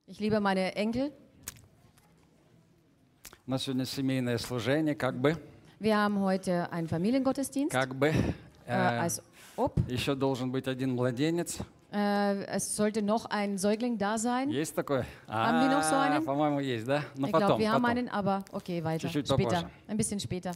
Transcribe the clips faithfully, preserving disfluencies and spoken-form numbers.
Ich liebe meine Enkel. У нас сегодня семейное служение, как бы, Wir haben heute einen Familiengottesdienst. как бы. Äh, Э, als ob. еще должен быть один младенец. Äh, es sollte noch ein Säugling da sein. Есть такой? Haben wir noch so А, einen? по-моему, есть, да? Ну, Ich потом, glaube, wir haben потом. einen, aber okay, weiter. Чуть-чуть Später. попозже. Ein bisschen später.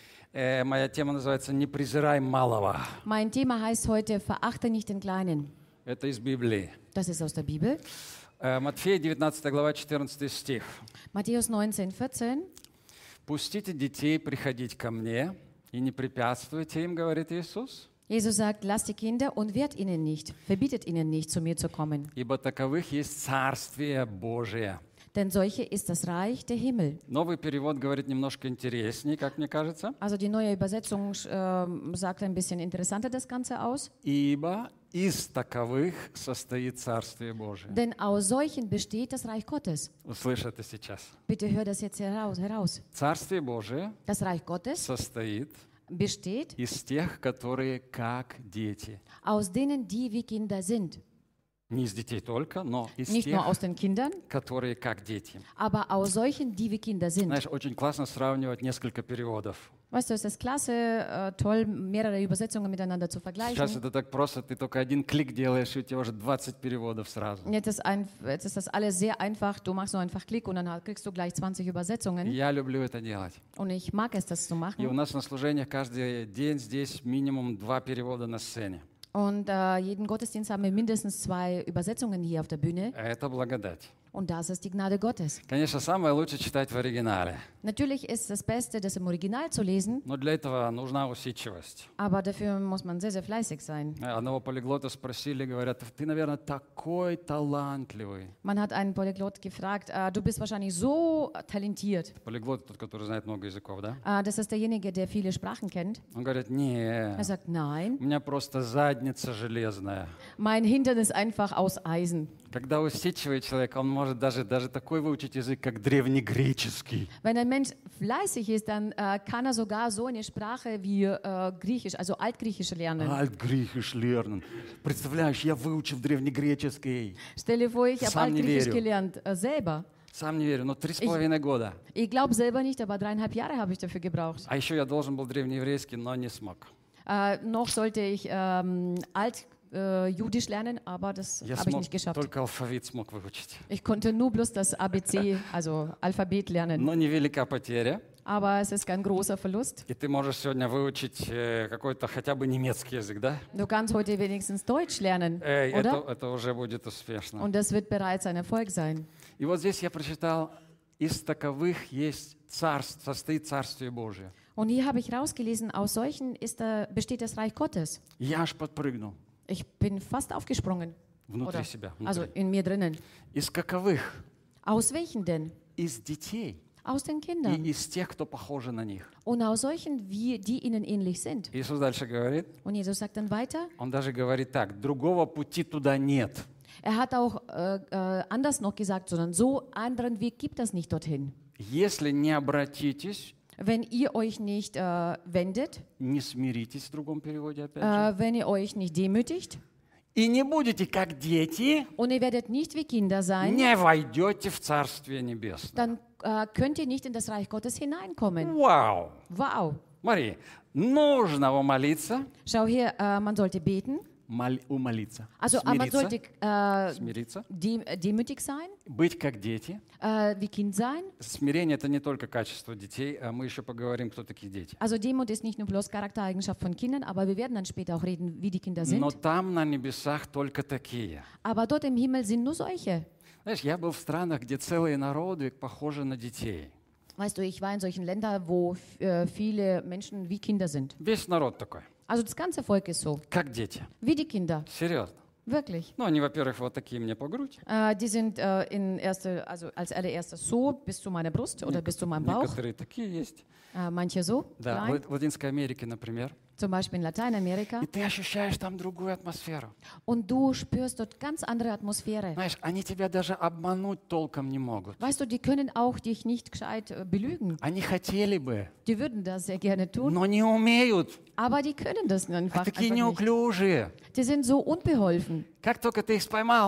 Э, моя тема называется «Не презирай малого». Mein Thema heißt heute, verachte nicht den Kleinen. Это из Библии. Das ist aus der Bibel. Э, Матфея, девятнадцатая глава, четырнадцатый стих. Matthäus neunzehn, vierzehn. «Пустите детей приходить ко мне и не препятствуйте им, говорит Иисус, Jesus sagt, lasst die Kinder und wehrt ihnen nicht, verbietet ihnen nicht, zu mir zu kommen. ибо таковых есть Царствие Божие». Denn solche ist das Reich der Himmel. Новый перевод говорит немножко интереснее, как мне кажется. Also die neue Übersetzung äh, sagt ein bisschen interessanter das Ganze aus. «Ибо из таковых состоит Царствие Божие». Denn aus solchen besteht das Reich Gottes. Услышь это сейчас. Bitte hör das jetzt heraus. heraus. Царствие Божие Das Reich Gottes состоит besteht из тех, которые как дети. aus denen, die wie Kinder sind. Не из детей только, но из Nicht тех, nur aus den Kindern, которые как дети. aber aus solchen, die wie Kinder sind. Знаешь, очень классно сравнивать несколько переводов. Weißt du, es ist klasse, äh, toll, mehrere Übersetzungen miteinander zu Сейчас vergleichen. это так просто, ты только один клик делаешь, и у тебя уже двадцать переводов сразу. Jetzt ist, ein, jetzt ist das alles sehr einfach. Du machst nur einfach Klick und dann kriegst du gleich zwanzig Übersetzungen. Я люблю это делать. Und ich mag es, das zu И у machen. нас на служениях каждый день здесь минимум два перевода на сцене. Und äh, jeden Gottesdienst haben wir mindestens zwei Übersetzungen hier auf der Bühne. Это благодать. Und das ist die Gnade Gottes. Конечно, самое лучше читать в оригинале, Natürlich ist das Beste, das im Original zu lesen, но для этого нужна усидчивость. aber dafür muss man sehr, sehr fleißig sein. Одного полиглота спросили, говорят, ты, наверное, такой талантливый. Man hat einen Polyglot gefragt, äh, du bist wahrscheinlich so talentiert. Полиглот тот, который знает много языков, да? Äh, das ist derjenige, der viele Sprachen kennt. Он говорит, не, Er sagt, nein, у меня просто задница железная. mein Hintern ist einfach aus Eisen. Когда усидчивый человек, он может даже, даже такой выучить язык, как древнегреческий. Wenn ein Mensch fleißig ist, dann äh, kann er sogar so eine Sprache wie äh, Griechisch, also Altgriechisch lernen. Альтгрихиш lernen. Представляешь, я выучил древнегреческий. Stell dir vor, ich habe Сам не Altgriechisch верю. gelernt, äh, selber. Сам не верю, но три с половиной года. Ich glaube selber nicht, aber dreieinhalb Jahre habe ich dafür gebraucht. А еще я должен был древнееврейский, но не смог. Äh, noch sollte ich ähm, Altjudisch lernen, aber das Я habe ich смог, nicht geschafft. только алфавит смог выучить. Ich konnte nur bloß das A B C, also Alphabet lernen. Но невелика потеря. Aber es ist kein großer Verlust. И ты можешь сегодня выучить э, какой-то хотя бы немецкий язык, да? Du kannst heute wenigstens Deutsch lernen, Эй, это, oder? это уже будет успешно. Und das wird bereits ein Erfolg sein. И вот здесь я прочитал, из таковых есть царств, состоит Царствие Божие. Und hier habe ich rausgelesen, aus solchen ist der, besteht das Reich Gottes. Я аж подпрыгнул Ich bin fast aufgesprungen. внутри Oder, себя. also Внутри. in mir drinnen. Из каковых? Aus welchen denn? Из детей Aus den и Kindern. из тех, кто похожи на них. Und aus solchen, wie, die ihnen ähnlich sind. Иисус дальше говорит, Und Jesus sagt dann weiter, он даже говорит так, другого пути туда нет. er hat auch äh, äh, anders noch gesagt, sondern so anderen Weg gibt es nicht dorthin. Если не обратитесь, Wenn ihr euch nicht äh, wendet, не смиритесь, в другом переводе опять же, äh, wenn ihr euch nicht demütigt и не будете как дети, und ihr werdet nicht wie Kinder sein, не войдете в Царствие Небесное. dann äh, könnt ihr nicht in das Reich Gottes hineinkommen. Вау! Wow. Смотри, нужно умолиться, Schau her, äh, man sollte beten, мол- умолиться, also äh, man смириться, sollte äh, смириться, dem, äh, demütig sein, быть как дети. äh, wie Kind sein. Смирение – это не только качество детей, а мы еще поговорим, кто такие дети. Also Demut ist nicht nur bloß Charaktereigenschaft von Kindern, aber wir werden dann später auch reden, wie die Kinder Но sind. там на небесах только такие. Aber dort im Himmel sind nur solche. Знаешь, я был в странах, где целые народы похожи на детей. Weißt du, ich war in solchen Ländern, wo äh, viele Menschen wie Kinder sind. Весь народ такой, Also das ganze Volk ist so, как дети. wie die Kinder, Серьезно. wirklich. Ну, они, во-первых, вот такие мне по грудь. Äh, die sind äh, in erste, also als allererstes so bis zu meiner Brust oder bis zu meinem Bauch. Некоторые такие есть. Äh, manche so, Да, klein, в в Латинской Америке, например. zum Beispiel in Lateinamerika. И ты ощущаешь там другую атмосферу. Und du spürst dort ganz andere Atmosphäre. Знаешь, они тебя даже обмануть толком не могут. Weißt du, die können auch dich nicht gescheit äh, belügen. Они хотели бы, Die würden das sehr gerne tun, но не умеют. aber die können das einfach, Такие einfach nicht. неуклюжие. Die sind so unbeholfen. Как только ты их поймал,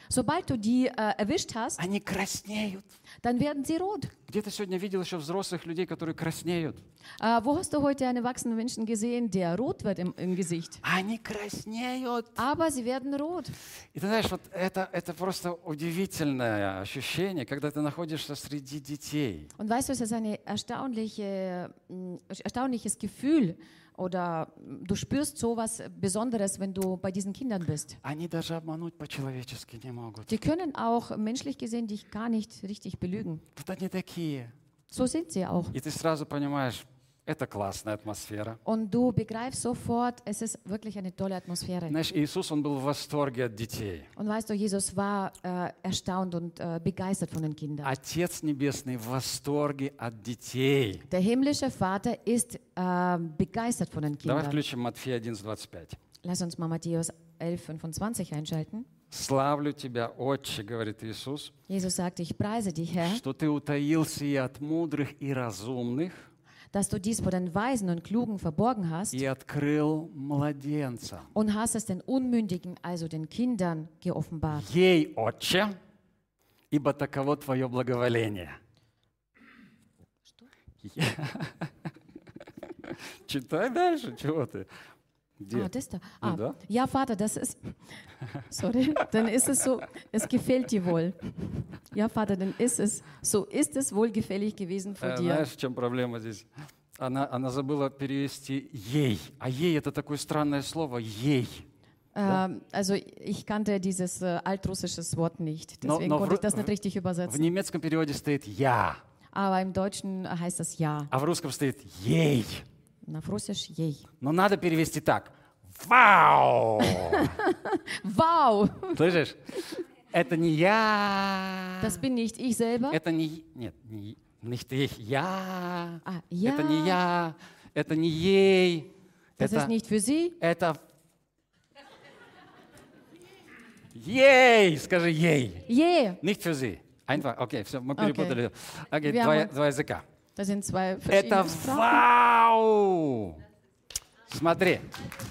Sobald du die äh, erwischt hast, они краснеют. dann werden sie rot. Где ты сегодня видел еще взрослых людей, которые краснеют? Äh, wo hast du heute einen erwachsenen Menschen gesehen, der rot wird im, im Gesicht? Они краснеют. Aber sie werden rot. И ты знаешь, вот это, это просто удивительное ощущение, когда ты находишься среди детей. Und weißt du, es ist ein erstaunliche, mh, erstaunliches Gefühl oder du spürst sowas Besonderes, wenn du bei diesen Kindern bist. Они даже обмануть по-человечески не могут. Die können auch menschlich gesehen dich gar nicht richtig belügen. Вот они такие. So sind sie auch. И ты сразу понимаешь, это классная атмосфера. Und du begreifst sofort, es ist wirklich eine tolle Atmosphäre. Знаешь, Иисус, Он был в восторге от детей. Und weißt du, Jesus war äh, erstaunt und äh, begeistert von den Kindern. Отец Небесный в восторге от детей. Der himmlische Vater ist äh, begeistert von den Давай Kindern. включим Матфея одиннадцать двадцать пять. Lass uns mal Matthäus elf fünfundzwanzig einschalten. «Славлю Тебя, Отче, — говорит Иисус, — Jesus sagt, ich preise dich, Herr, что Ты утаился и от мудрых и разумных, dass du dies vor den Weisen und Klugen verborgen hast и открыл младенцам. und hast es den Unmündigen, also den Kindern, geoffenbart. Ей, Отче, ибо таково Твое благоволение». Читай дальше, чего ты? Где? Ah, das da. Ja, Ah, da? ja, Vater, das ist. Sorry, dann ist es so, es gefällt dir wohl. Ja, Vater, dann ist es, so ist es wohlgefällig gewesen vor Э, dir. Знаешь, в чем проблема здесь? Она, она забыла перевести «ей». А «ей» — это такое странное слово «ей». Ähm, also ich kannte dieses äh, altrussisches Wort nicht, No- deswegen no, konnte в- ich das nicht richtig В übersetzen. немецком переводе стоит «я», Aber im Deutschen heißt das ja. а в русском стоит «ей». Und auf Russisch jej. Но надо перевести так. «Вау!» Wow! Слышишь? Это не я. Das bin nicht ich selber. Это не... Нет, не, nicht ich. Я. Ah, ja. Это не я. Это не ей. Das это, ist nicht für sie. это... Ей! Скажи ей. Je! Nicht für sie. Einfach. Окей, все, мы Окей. перепутали. Окей, Wir два, haben- два языка. Das sind zwei Это verschiedene Sprachen. вау! Смотри.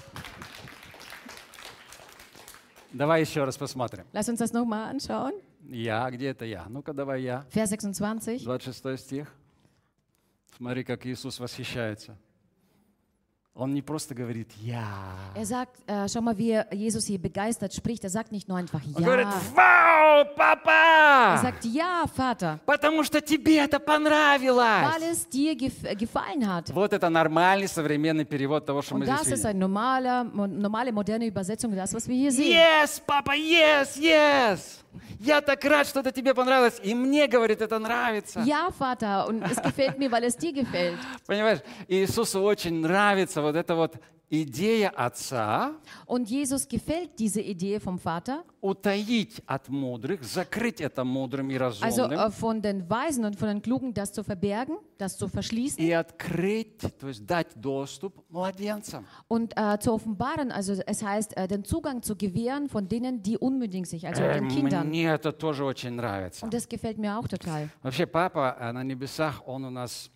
Давай еще раз посмотрим. Lass uns das nochmal anschauen. Я, где это я? Ну-ка, давай я. Vers sechsundzwanzig. двадцать шестой стих. Смотри, как Иисус восхищается. Он не просто говорит «я». Er sagt, äh, schau mal, wie Jesus hier begeistert spricht. Er sagt nicht nur einfach Он говорит ja. «Вау, Er папа! sagt ja, Vater, Потому что тебе это weil понравилось!» es dir gef gefallen hat. Вот это нормальный современный перевод того, что мы Und das здесь ist видим. eine normale, mo- normale, moderne Übersetzung, das, was wir hier sehen. Yes, папа, yes, yes! Я так рад, что это тебе понравилось. И мне, говорит, это нравится. Ja, Vater, und es gefällt mir, weil es dir gefällt. Понимаешь, Иисусу очень нравится вот эта вот идея Отца Und Jesus gefällt diese Idee vom Vater, утаить от мудрых, закрыть это мудрым и also разумным, äh, von den Weisen und von den Klugen, das zu verbergen, das zu verschließen и открыть, то есть дать доступ младенцам. und äh, zu offenbaren. Also es heißt, äh, den Zugang zu gewähren von denen, die unmündig sind, also Э, den Kindern. Мне это тоже очень нравится. Und das gefällt mir auch total. Вообще, папа э, на небесах, он у нас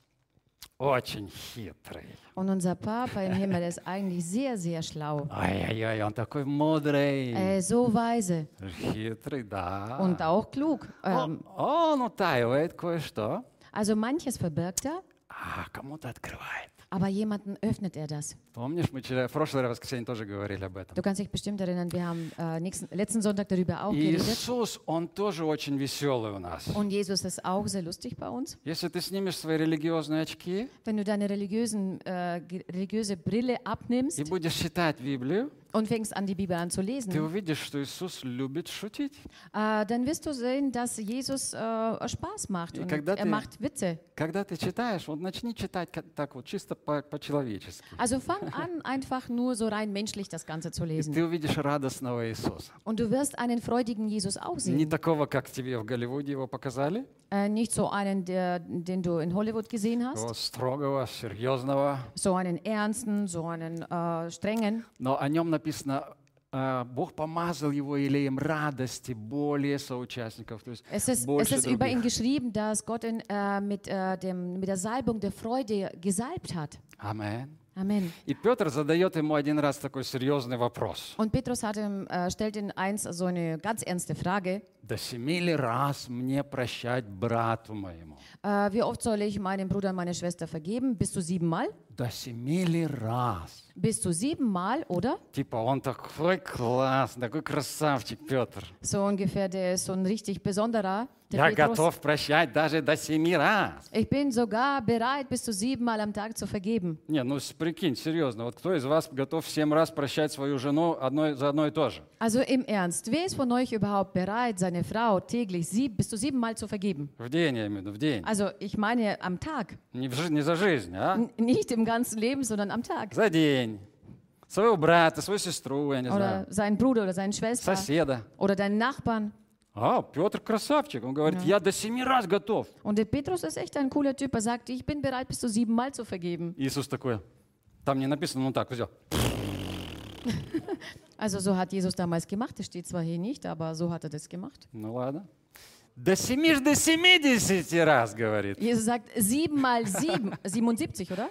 очень хитрый. Und unser Papa im Himmel ist eigentlich sehr, sehr schlau. Ай-яй-яй, он такой мудрый. Äh, so weise Хитрый, да. und auch klug. Ähm, Он, он утаивает кое-что, also manches verbirgt er, а кому-то открывает. aber jemanden öffnet er das. Помнишь, мы вчера, в прошлое воскресенье тоже говорили об этом. Du kannst dich bestimmt erinnern, wir haben äh, nächsten, letzten Sonntag darüber auch geredet. Иисус, он тоже очень веселый у нас. Und Jesus ist auch sehr lustig bei uns. Если ты снимешь свои религиозные очки Wenn du deine religiösen, äh, ge- religiöse Brille abnimmst и будешь читать Библию, und fängst an, die Bibel an zu ты lesen, увидишь, что Иисус любит шутить. äh, dann wirst du sehen, dass Jesus äh, Spaß macht И und когда er ты- macht Witze. Когда ты читаешь, вот начни читать ка- так вот чисто по- по-человечески. Also fang an, einfach nur so rein menschlich das Ganze zu И lesen. ты увидишь радостного Иисуса. Und du wirst einen freudigen Jesus auch Не sehen. такого, как тебе в Голливуде его показали, Äh, nicht so einen, der, den du in Hollywood gesehen hast, его строгого, серьезного. so einen ernsten, so einen äh, strengen. Но о нем написано, э, Бог помазал его елеем радости более соучастников, то есть Es ist, es больше ist über ihn других. geschrieben, dass Gott ihn äh, mit, äh, dem, mit der Salbung der Freude gesalbt hat. Amen. Amen. И Петр задает ему один раз такой серьезный вопрос. Und Petrus hat ihm, äh, stellt ihm eins so eine ganz ernste Frage. До семи ли раз мне прощать брату моему? Äh, wie oft soll ich meinem Bruder und meiner Schwester vergeben? Bis zu siebenmal? До семи ли раз? Bis zu siebenmal, oder? Типа он такой классный, такой красавчик Петр. So ungefähr, der ist so ein richtig besonderer. Der Я Petrus. готов прощать даже до семи раз. Ich bin sogar bereit, bis zu siebenmal am Tag zu vergeben. Не, ну с- прикинь, серьезно, вот кто из вас готов семь раз прощать свою жену одной, за одно и то же? Also im Ernst, wer ist von euch überhaupt bereit, seine Frau täglich sieb, bis zu siebenmal zu vergeben? В день, я имею в виду, в день. Also ich meine am Tag. Не, в жи- не за жизнь, а? N nicht im ganzen Leben, sondern am Tag. За день. Своего брата, свою сестру, я не знаю, Oder seinen Bruder oder seine Schwester. соседа. Oder deinen Nachbarn. А, Петр красавчик. Он говорит, я до семи раз готов. Und der Petrus ist echt ein cooler Typ. Er sagt, ich bin bereit, bis zu siebenmal zu vergeben. Иисус такой, там не написано, ну так, взял. Also so hat Jesus damals gemacht. Das steht zwar hier nicht, aber so hat er das gemacht. Ну ладно. До семи ж до семидесяти раз, говорит. Jesus sagt siebenmal sieben, siebenundsiebzig, oder?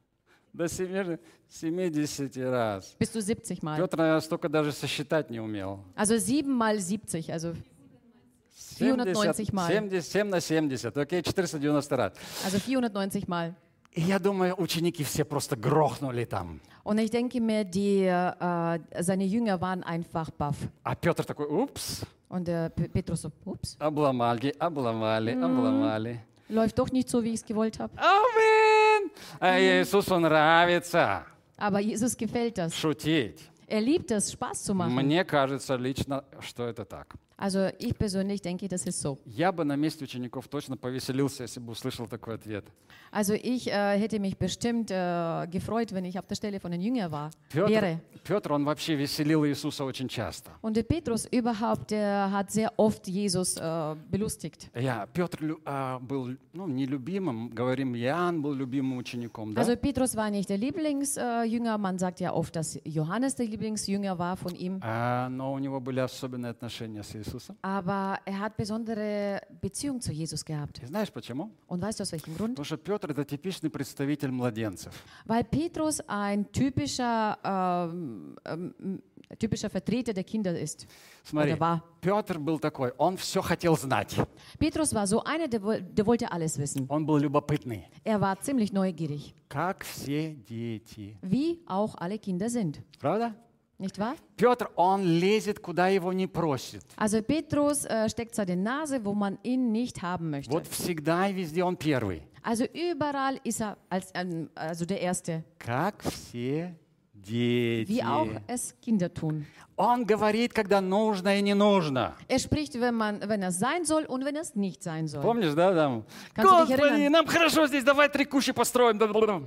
До семи ж до семидесяти раз. Bis zu siebzig Mal. Петр, наверное, столько даже сосчитать не умел. Also sieben mal siebzig, also vierhundertneunzig Mal. семьдесят, семь на семьдесят, окей, четыреста девяносто раз. Also vierhundertneunzig Mal. И я думаю, ученики все просто грохнули там. Und ich denke mir, die, äh, seine Jünger waren einfach baff. А Петр такой, упс, Und der P- Petrus so, ups, обломали, обломали, обломали. läuft doch nicht so, wie ich es gewollt habe. Амин! А Иисусу нравится Aber Jesus gefällt das. шутить. Er liebt es, Spaß zu machen. Мне кажется лично, что это так. Also ich persönlich denke, das ist so. Я бы на месте учеников точно повеселился, если бы услышал такой ответ. Also ich äh, hätte mich bestimmt äh, gefreut, wenn ich auf der Stelle von den Jüngern war, Петр, wäre. Петр, он вообще веселил Иисуса очень часто. Und der Petrus überhaupt, der hat sehr oft Jesus äh, belustigt. Я, Петр лю- а, был ну, нелюбимым, говорим, Иоанн был любимым учеником, да? Also Petrus war nicht der Lieblingsjünger. Äh, Jünger. Man sagt ja oft, dass Johannes der Lieblingsjünger war von ihm. А, но у него были особенные отношения с Иисусом. Aber er hat besondere Beziehung zu Jesus gehabt. И знаешь почему? Und weißt du aus welchem Grund? Потому что Петр это типичный представитель младенцев. Weil Petrus ein typischer, ähm, ähm, typischer Vertreter der Kinder ist. Смотри, Oder war. Петр был такой, он все хотел знать. Petrus war so einer, der, woll- der wollte alles wissen. Он был любопытный, Er war ziemlich neugierig, как все дети. wie auch alle Kinder sind. Правда? Nicht wahr? Петр, он лезет, куда его не просит. Also Petrus äh, steckt seine Nase, wo man ihn nicht haben möchte. Вот всегда и везде он первый. Also überall ist er als, ähm, also der Erste, Как все дети. wie auch es Kinder tun. Он говорит, когда нужно и не нужно. Er spricht, wenn, man, wenn es sein soll und wenn es nicht sein soll. Помнишь, да, там? Kannst du dich Господи, erinnern? нам хорошо здесь, давай три кущи построим.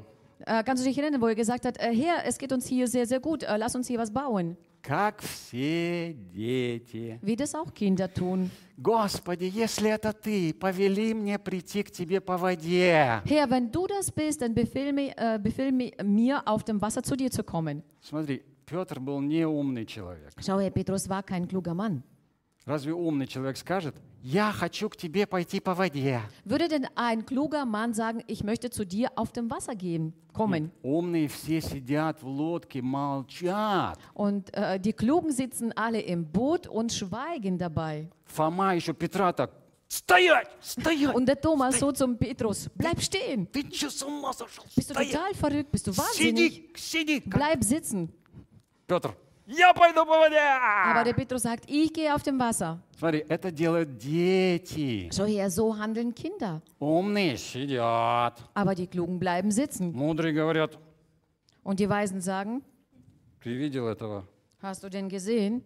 Äh, kannst du dich erinnern, wo er gesagt hat, äh, Herr, es geht uns hier sehr, sehr gut, äh, lass uns hier was bauen. Как все дети. Wie das auch Kinder tun. Господи, если это ты, повели мне прийти к тебе по воде. Herr, wenn du das bist, dann befehl, mir, äh, befehl mi- mir, auf dem Wasser zu dir zu kommen. Смотри, Петр был неумный человек. Schau her, Petrus war kein kluger Mann. Разве умный человек скажет, я хочу к тебе пойти по воде? Würde denn ein kluger Mann sagen, ich möchte zu dir auf dem Wasser gehen, kommen? Умные все сидят в лодке, молчат. Und äh, die Klugen sitzen alle im Boot und schweigen dabei. Фома еще Петра так, стоять, стоять. Und der Thomas so zum Petrus, bleib stehen. Ты что, с ума сошел? Bist du Стоять. total verrückt? Bist du wahnsinnig? Сиди, сиди. Bleib sitzen. Петр, я пойду по воде. Aber der Petrus sagt, ich gehe auf dem Wasser. Смотри, это делают дети. Schau her, so handeln Kinder. Умные сидят. Aber die Klugen bleiben sitzen. Мудрые говорят, Und die Weisen sagen, ты видел этого? hast du denn gesehen?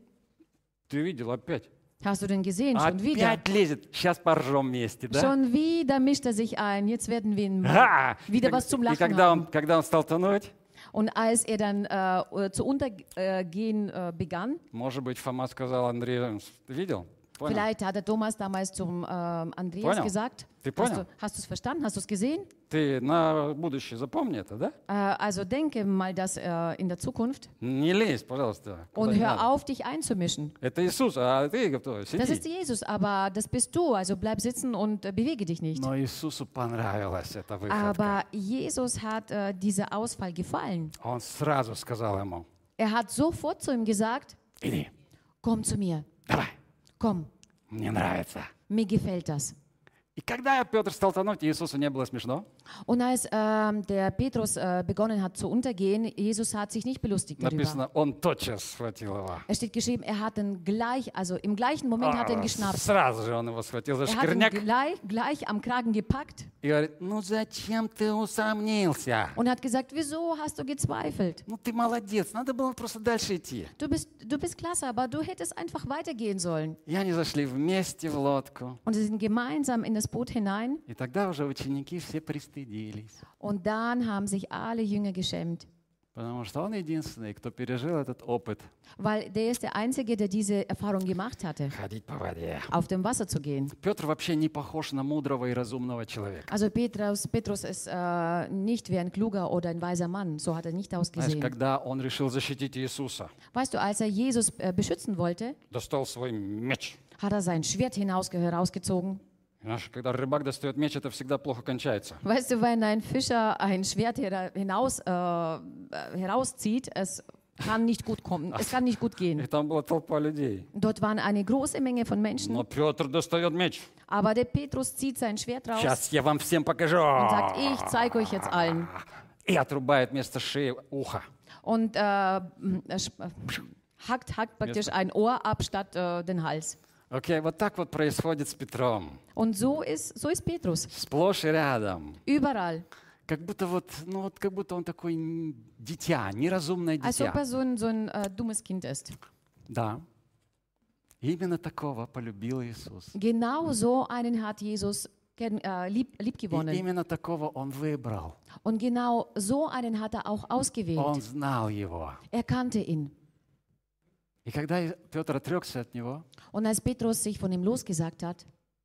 Ты видел опять? Hast du denn gesehen? Schon wieder. Опять лезет. Сейчас поржем вместе, да? Schon wieder mischt er sich ein. Jetzt werden wir ihn Ха! wieder И was zum и Lachen когда он, haben. когда он стал тонуть, Und als er dann äh, zu untergehen äh, begann, может быть, Фома сказал Андрею, ты видел? Понял? Vielleicht hat der Thomas damals zum ähm, Andreas Понял? gesagt. Ты Hast понял? du hast du es verstanden? Hast du es gesehen? Ты на будущее запомни это, да? Äh, also denke mal das äh, in der Zukunft Не lезь, пожалуйста. куда und не hör надо. auf, dich einzumischen. Это Иисус, а ты кто? Das ist Сиди. Jesus, aber das bist du. Also bleib sitzen und äh, bewege dich nicht. Но Иисусу понравилась эта выходка. Aber Jesus hat äh, dieser Ausfall gefallen. Он сразу сказал ему, Er hat sofort zu ihm gesagt, иди, komm zu mir, давай, komm, мне нравится. mir gefällt das. И когда Петр стал тонуть, Иисусу не было смешно. Und als ähm, der Petrus äh, begonnen hat zu untergehen, Jesus hat sich nicht belustigt darüber. Написано, он тотчас схватил его. Es steht geschrieben, er hat ihn gleich, also im gleichen Moment hat er ihn А, geschnappt. Сразу же он его схватил за Er hat ihn шкирняк gleich, gleich am Kragen gepackt и говорит, ну зачем ты усомнился? und hat gesagt, wieso hast du gezweifelt? Ну ты молодец, надо было просто дальше идти. Du bist, du bist klasse, aber du hättest einfach weitergehen sollen. И они зашли вместе в лодку. Und sie sind gemeinsam in das Boot hinein И тогда уже ученики все пристыдились. und dann haben sich alle Jünger geschämt, Потому что он единственный, кто пережил этот опыт weil der ist der Einzige, der diese Erfahrung gemacht hatte, ходить по воде. auf dem Wasser zu gehen. Петр вообще не похож на мудрого и разумного человека. Also Petrus, Petrus ist äh, nicht wie ein kluger oder ein weiser Mann, so hat er nicht Знаешь, ausgesehen. когда он решил защитить Иисуса, Weißt du, als er Jesus äh, beschützen wollte, достал свой меч. hat er sein Schwert hinaus, herausgezogen. Знаешь, когда рыбак достает меч, это всегда плохо кончается. Weißt du, wenn ein Fischer ein Schwert hera- hinaus, äh, äh, herauszieht, es kann nicht gut kommen, es kann nicht gut И gehen. там была толпа людей. Dort waren eine große Menge von Menschen, Но Петр достает меч. aber der Petrus zieht sein Schwert raus Сейчас я вам всем покажу. und sagt, ich zeige euch jetzt allen. И отрубает вместо шеи ухо. Und äh, äh, sch- äh, hackt, hackt praktisch ein Ohr ab statt äh, den Hals. Окей, вот так вот происходит с Петром. Und so ist, so ist Petrus. Сплошь и рядом. Überall. Как будто вот, ну вот как будто он такой н- дитя, неразумное Als ob дитя. er so ein, so ein äh, dummes Kind ist. Да. Именно такого полюбил Иисус. Genau so einen hat Jesus gern, äh, lieb, lieb И gewonnen. именно такого он выбрал. Und genau so einen hat er auch Он ausgewählt. знал его. Er kannte ihn. И когда И- Петр отрекся от него, Und als Petrus sich von ihm losgesagt hat,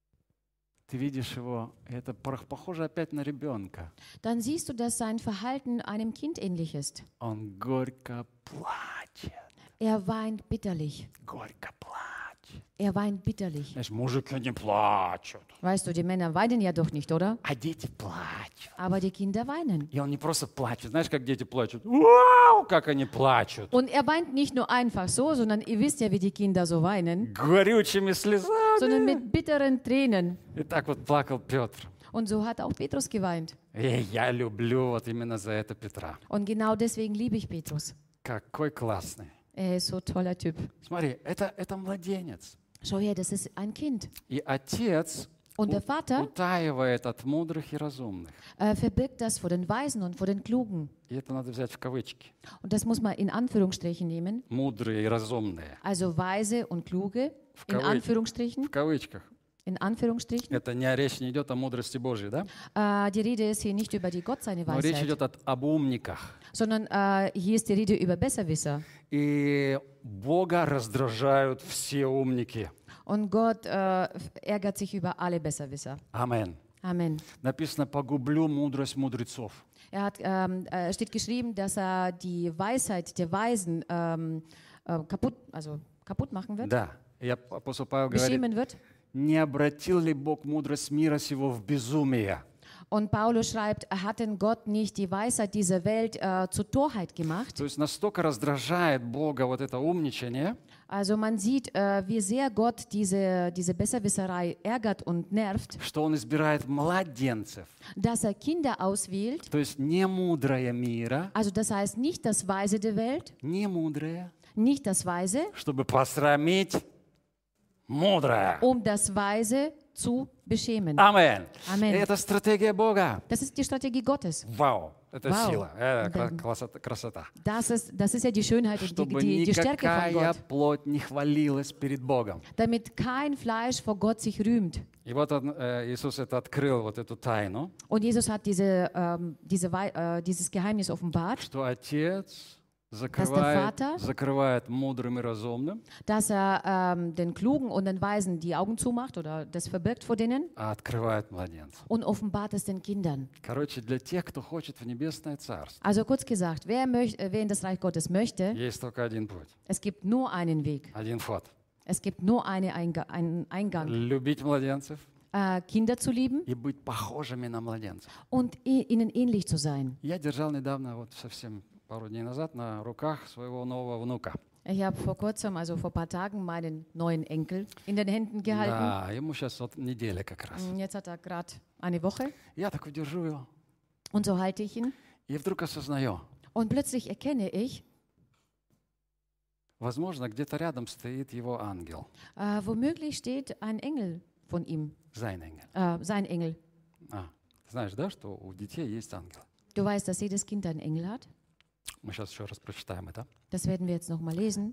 ты видишь его, это пох- похоже опять на ребенка. dann siehst du, dass sein Verhalten einem Kind ähnlich ist. Он горько плачет. Er weint bitterlich. Горько плачет. Er weint bitterlich. Знаешь, мужики не плачут, Weißt du, die Männer weinen ja doch nicht, oder? а дети плачут. Aber die Kinder weinen. И он не просто плачет. Знаешь, как дети плачут? Вау, как они плачут. Und er weint nicht nur einfach so, sondern ihr wisst ja, wie die Kinder so weinen, Горючими слезами. sondern mit bitteren Tränen. И так вот плакал Петр. Und so hat auch Petrus geweint. И я люблю вот именно за это Петра. Und genau deswegen liebe ich Petrus. Какой классный. Er ist so ein toller Typ. Смотри, это, это младенец. Schau her, das ist ein Kind. И отец Und der у- Vater утаивает от мудрых и разумных. äh, verbirgt das vor den Weisen und vor den Klugen. И это надо взять в кавычки. Und das muss man in Anführungsstrichen nehmen. Мудрые и разумные. Also Weise und Kluge, in Kavai- Anführungsstrichen. В кавычках. In Anführungsstrichen. Это не речь не идет о мудрости Божьей, да? Äh, die Rede ist hier nicht über die Gott seine Но речь Weisheit, идет от- об умниках. sondern äh, hier ist die Rede über Besserwisser. И Бога раздражают все умники. Und Gott äh, ärgert sich über alle Besserwisser. Amen. Amen. Написано, погублю мудрость мудрецов. Er hat, ähm, äh, steht geschrieben, dass er die Weisheit der Weisen ähm, äh, kaputt, also kaputt machen wird, Да. И ап- апостол Павел говорит, beschämen wird. не обратил ли Бог мудрость мира сего в безумие? Und Paulus schreibt, hat denn Gott nicht die Weisheit dieser Welt äh, zur Torheit gemacht? То есть настолько раздражает Бога вот это умничание, Also man sieht, äh, wie sehr Gott diese, diese Besserwisserei ärgert und nervt, что Он избирает младенцев, dass er Kinder auswählt. то есть не мудрое мира, Also das heißt nicht das Weise der Welt, не мудрое, nicht das Weise, чтобы посрамить мудрое. um das Weise zu beschämen. Амен. Amen. Это стратегия Бога. Das ist die Strategie Gottes. Вау, это Вау. сила, это Да. кла- красота. красота. Das ist, das ist ja die Schönheit und die, Чтобы die, die Stärke von никакая Gott. плоть не хвалилась перед Богом. Damit kein Fleisch vor Gott sich rühmt. И вот он, э, Иисус это открыл, вот эту тайну, Und Jesus hat diese, ähm, diese, Wei- äh, dieses Geheimnis offenbart, что Отец закрывает, Vater- закрывает мудрым и разумным, dass er ähm, den Klugen und den Weisen die Augen zumacht oder das verbirgt vor denen а открывает младенцам. und offenbart es den Kindern. Короче, для тех, кто хочет в небесное царство, Also kurz gesagt, wer, möcht, äh, wer in das Reich Gottes möchte, есть только один путь, es gibt nur einen Weg. один вход. Es gibt nur eine Einga einen Eingang. Любить младенцев Äh, Kinder zu lieben и быть похожими на младенцев. und i- ihnen ähnlich zu sein. Я держал недавно, вот совсем пару дней назад, на руках своего нового внука. Ich habe vor kurzem, also vor ein paar Tagen, meinen neuen Enkel in den Händen gehalten. Да, ему сейчас вот неделя как раз. Mm, Jetzt hat er gerade eine Woche Я так держу его, und so halte ich ihn. и вдруг осознаю, Und plötzlich erkenne ich, возможно, где-то рядом стоит его ангел, äh, womöglich steht ein Engel von ihm, sein Engel. äh, sein Engel. А, ты знаешь, да, что у детей есть ангелы? Du weißt, dass jedes Kind einen Engel hat. Мы сейчас еще раз прочитаем это. Das werden wir jetzt nochmal lesen.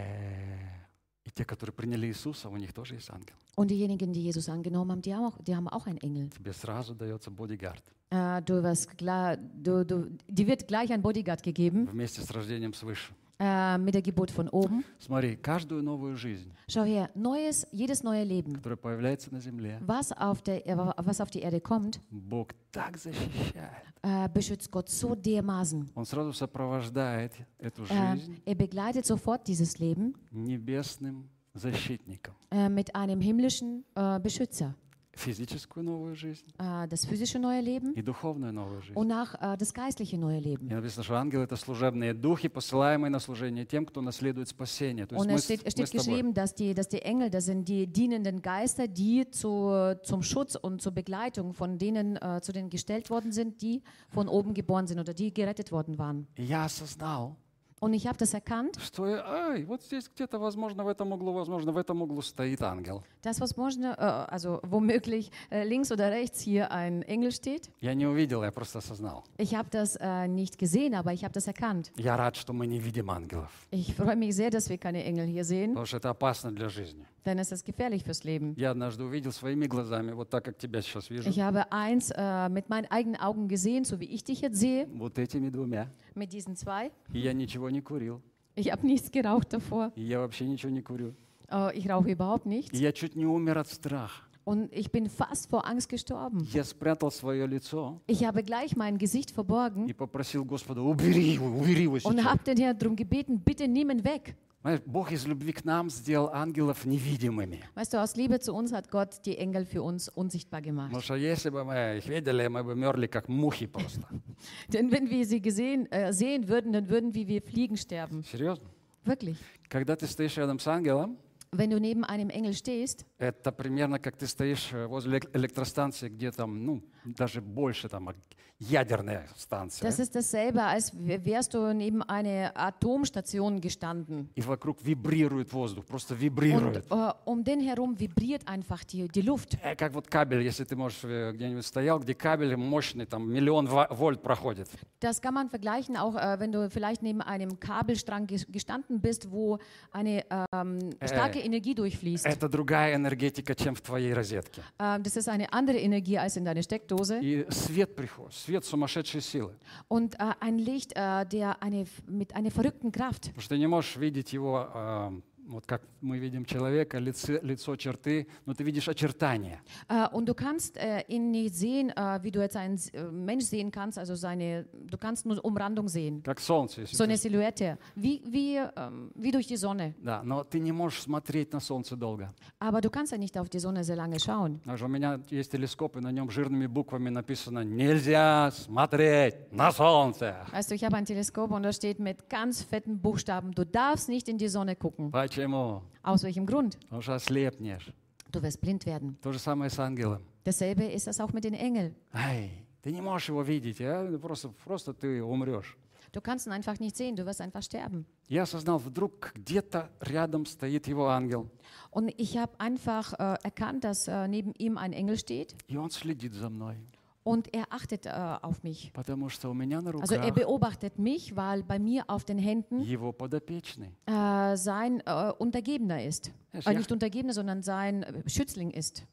Э, И те, которые приняли Иисуса, у них тоже есть ангел. Und diejenigen, die Jesus angenommen haben, die haben auch, die haben auch einen Engel. Тебе сразу дается бодигард Äh, du wirst klar, du, du, dir wird gleich ein Bodyguard gegeben вместе с рождением свыше. äh, mit der Geburt von oben. Смотри, каждую новую жизнь, Schau her, neues, jedes neue Leben, которая появляется на земле, was auf, der, äh, was auf die Erde kommt, Бог так защищает. äh, beschützt Gott so dermaßen. Он сразу сопровождает эту Äh, жизнь er begleitet sofort dieses Leben небесным защитником. äh, mit einem himmlischen äh, Beschützer. Физическую новую жизнь Äh, das physische neue Leben и духовную новую жизнь. und nach äh, das geistliche neue Leben. И написано, что ангелы — это служебные духи, посылаемые на служение тем, кто наследует спасение. То есть Und мы, es с- steht, es мы steht с тобой. geschrieben, dass die, dass die Engel, das sind die dienenden Geister, die zu, zum Schutz und zur Begleitung von denen äh, zu denen gestellt worden sind, die von oben geboren sind oder die gerettet worden waren. И я осознал, Und ich habe das erkannt, что ай, вот здесь где-то, возможно, в этом углу, возможно, в этом углу стоит ангел. dass was можно, äh, also womöglich äh, links oder rechts hier ein Engel steht. Я не увидел, я просто осознал. Ich habe das äh, nicht gesehen, aber ich habe das erkannt. Я рад, что мы не видим ангелов, Ich freue mich sehr, dass wir keine Engel hier sehen, потому что это опасно для жизни. denn es ist gefährlich fürs Leben. Я однажды увидел своими глазами, вот так, как тебя сейчас вижу, Ich habe eins äh, mit meinen eigenen Augen gesehen, so wie ich dich jetzt sehe, вот этими двумя. mit diesen zwei. И я ничего не курил. Ich habe nichts geraucht davor. И я вообще ничего не курю. Äh, ich rauche überhaupt И nichts. я чуть не умер от страха. Und ich bin fast vor Angst gestorben. Я спрятал свое лицо Ich habe gleich mein Gesicht verborgen и попросил Господа, убери его, убери его und сейчас. habe den Herrn darum gebeten, bitte nimm ihn weg. Знаешь, Бог из любви к нам сделал ангелов невидимыми. Weißt du, aus Liebe zu uns hat Gott die Engel für uns unsichtbar gemacht. Потому что если бы мы их видели, мы бы мерли как мухи просто. Denn wenn wir sie gesehen, äh, sehen würden, dann würden wir wie Fliegen sterben. Серьезно? Wirklich. Когда ты стоишь рядом с ангелом, Wenn du neben einem Engel stehst, это примерно как ты стоишь э, возле элек- электростанции, где там, ну, даже больше там а, ядерная станция. das ist dasselbe, als w- wärst du neben einer Atomstation gestanden. И вокруг вибрирует воздух, просто Und вибрирует. äh, um den herum vibriert einfach die, die Luft. Э, Как вот кабель, если ты, можешь, э, где-нибудь стоял, где кабель мощный, там миллион ва- вольт проходит. Das kann man vergleichen, auch äh, wenn du vielleicht neben einem Kabelstrang ges- gestanden bist, wo eine ähm, starke Energie durchfließt. Это другая энергетика, чем в твоей розетке. Ähm, das ist eine andere Energie als in deiner Steckdose. И свет приходит, свет сумасшедшей силы. Und äh, ein Licht, äh, der eine, mit einer verrückten Kraft. Потому что ты не можешь видеть его, э, вот как мы видим человека, лице, лицо, черты, но ты видишь очертания. Äh, und du kannst äh, ihn nicht sehen, äh, wie du jetzt einen äh, Mensch sehen kannst, also seine, du kannst nur Umrandung sehen. Как солнце. Если So ты- eine Silhouette, wie, wie, ähm, wie durch die Sonne. Да, но ты не можешь смотреть на солнце долго. Aber du kannst ja nicht auf die Sonne sehr lange schauen. Даже у меня есть телескоп, и на нем жирными буквами написано «Нельзя смотреть на солнце». Weißt du, ich habe ein Teleskop und da steht mit ganz fetten Buchstaben, du darfst nicht in die Sonne gucken. Почему? Aus welchem Grund? Потому что ослепнешь. Du wirst blind werden. То же самое с ангелом. Dasselbe ist das auch mit den Engeln. Ай, ты не можешь его видеть, а? просто, просто ты умрешь. Du kannst ihn einfach nicht sehen, du wirst einfach sterben. Я осознал, вдруг где-то рядом стоит его ангел, Und ich habe einfach äh, erkannt, dass äh, neben ihm ein Engel steht и он следит за мной. und er achtet äh, auf mich. Потому что у меня на Also er руках beobachtet mich, weil bei mir auf den Händen его подопечный. äh, sein äh, Untergebener ist. Знаешь, Äh, я, nicht Untergebener, sondern sein äh, Schützling ist.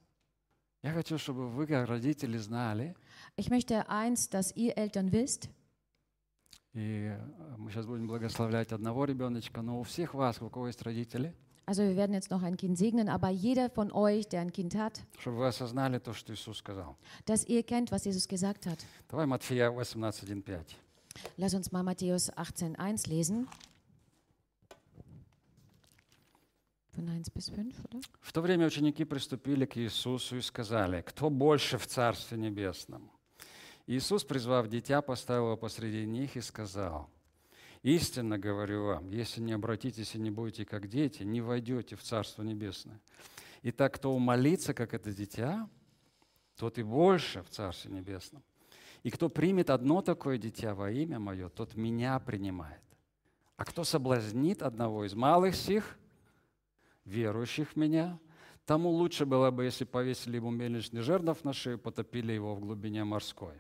я хочу, чтобы вы, как родители, знали, Ich möchte eins, dass ihr Eltern wisst, И мы сейчас будем благословлять одного ребеночка, но у всех вас, у кого есть родители, Also wir werden jetzt noch ein Kind segnen, aber jeder von euch, der ein Kind hat, чтобы вы осознали то, что Иисус сказал. dass ihr kennt, was Jesus gesagt hat. Давай Матфея восемнадцать, один, пять. Lass uns mal Matthäus achtzehn eins lesen. Von eins bis fünf, oder? В то время ученики приступили к Иисусу и сказали: «Кто больше в Царстве Небесном?» Иисус, призвав дитя, поставил его посреди них и сказал: «Истинно говорю вам, если не обратитесь и не будете как дети, не войдете в Царство Небесное. Итак, кто умолится, как это дитя, тот и больше в Царстве Небесном. И кто примет одно такое дитя во имя Мое, тот Меня принимает. А кто соблазнит одного из малых сих, верующих в Меня, тому лучше было бы, если повесили ему мельничный жернов на шею, потопили его в глубине морской».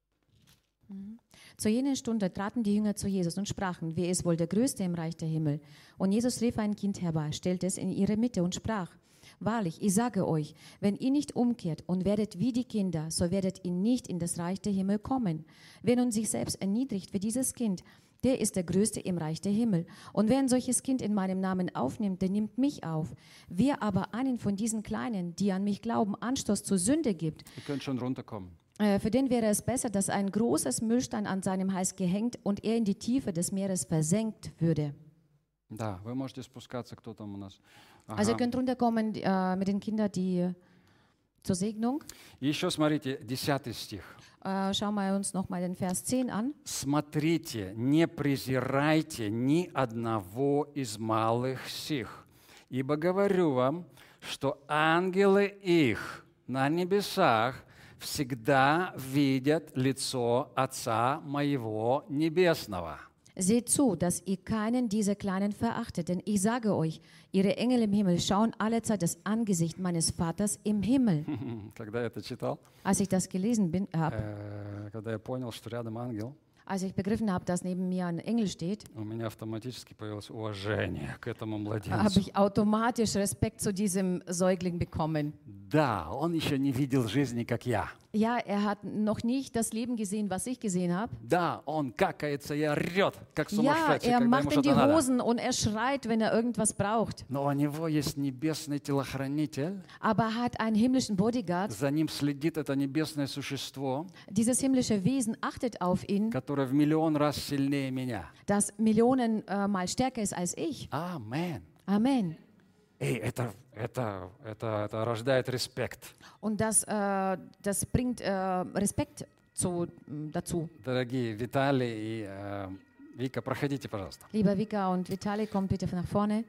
Zu jener Stunde traten die Jünger zu Jesus und sprachen: Wer ist wohl der Größte im Reich der Himmel? Und Jesus rief ein Kind herbei, stellte es in ihre Mitte und sprach: Wahrlich, ich sage euch, wenn ihr nicht umkehrt und werdet wie die Kinder, so werdet ihr nicht in das Reich der Himmel kommen. Wer nun sich selbst erniedrigt wie dieses Kind, der ist der Größte im Reich der Himmel. Und wer ein solches Kind in meinem Namen aufnimmt, der nimmt mich auf. Wer aber einen von diesen Kleinen, die an mich glauben, Anstoß zur Sünde gibt, Ihr könnt schon runterkommen. äh, für den wäre es besser, dass ein großes Müllstein an seinem Hals gehängt und er in die Tiefe des Meeres versenkt würde. Да, вы можете спускаться, кто там у нас. Also ihr Ага. könnt runterkommen äh, mit den Kindern, die äh, zur Segnung. И еще смотрите, десятый стих. Äh, schauen wir uns nochmal den Vers zehn an. «Смотрите, не презирайте ни одного из малых сих, ибо говорю вам, что ангелы их на небесах всегда видят лицо Отца Моего Небесного». Seht zu, dass ihr keinen dieser Kleinen verachtet, denn ich sage euch, ihre Engel im Himmel schauen allezeit das Angesicht meines Vaters im Himmel. Когда я это читал, Als ich das gelesen bin, hab, э, когда я понял, что рядом ангел, als ich begriffen habe, dass neben mir ein Engel steht, у меня автоматически появилось уважение к этому habe младенцу. ich automatisch Respekt zu diesem Säugling bekommen. Да, он еще не видел жизни, как я. Ja, er hat noch nicht das Leben gesehen, was ich gesehen habe. Да, он какается и орет, как Ja, сумасшедший, er когда ему macht in что-то die надо. Hosen und er schreit, wenn er irgendwas braucht. Но у него есть небесный телохранитель, Aber er hat einen himmlischen Bodyguard. за ним следит это небесное существо, Dieses himmlische Wesen achtet auf ihn, которое в миллион раз сильнее меня. das Millionen äh, mal stärker ist als ich. Амен. Amen. Эй, это, это, это, это рождает респект. Und das, äh, das bringt äh, Respekt zu, dazu. Дорогие Виталий и э, Вика, проходите, пожалуйста. Lieber Vika und Vitali, kommt bitte nach vorne.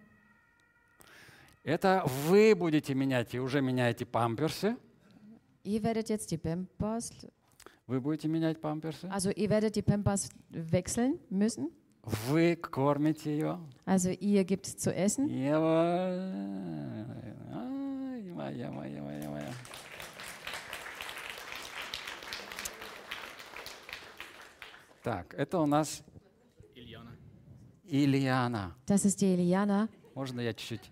Это вы будете менять и уже меняете памперсы. Ihr werdet jetzt die Pampers, Вы будете менять памперсы. also ihr werdet die Pampers wechseln müssen. Вы кормите ее. Also ihr gebt zu essen. Ева. Ай, моя, моя, моя, моя. Так, это у нас Ильяна. Ильяна. Das ist die Eliana. Можно я чуть-чуть?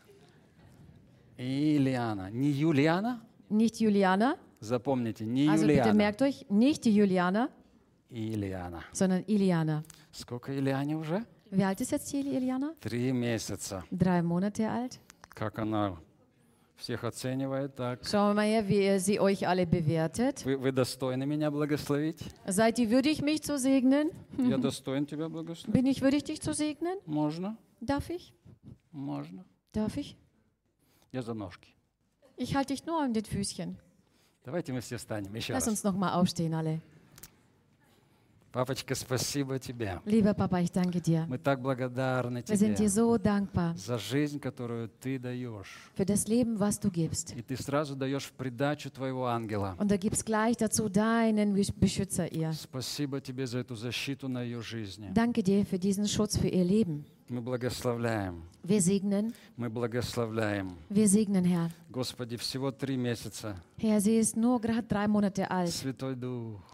Ильяна. Не Юлиана? Nicht Juliana. Запомните, не Also bitte Юлиана. merkt euch, nicht die Juliana, Ильяна. sondern Iliana. Сколько Ильяне уже? Wie alt ist jetzt die Iliana? Три месяца. Drei Monate alt. Как она всех оценивает так. Schauen wir mal her, wie ihr sie euch alle bewertet. Вы, вы достойны меня благословить? Seid ihr würdig, mich zu segnen? Я достоин тебя благословить? Bin ich würdig, dich zu segnen? Можно? Darf ich? Можно. Darf ich? Я за ножки. Ich halte dich nur an den Füßchen. Давайте мы все встанем еще Lass раз. uns noch mal aufstehen, alle. Папочка, спасибо тебе. Lieber Papa, ich danke dir. Мы так благодарны Wir sind dir тебе so dankbar за жизнь, которую ты даешь. für das Leben, was du gibst. И ты сразу даешь в придачу твоего ангела. Und du gibst gleich dazu deinen Beschützer ihr. Спасибо тебе за эту защиту на ее жизни. Danke dir für diesen Schutz für ihr Leben. Мы благословляем. Wir segnen, Мы благословляем. wir segnen, Herr. Господи, всего три месяца. Herr, sie ist nur gerade drei Monate alt. Святой Дух,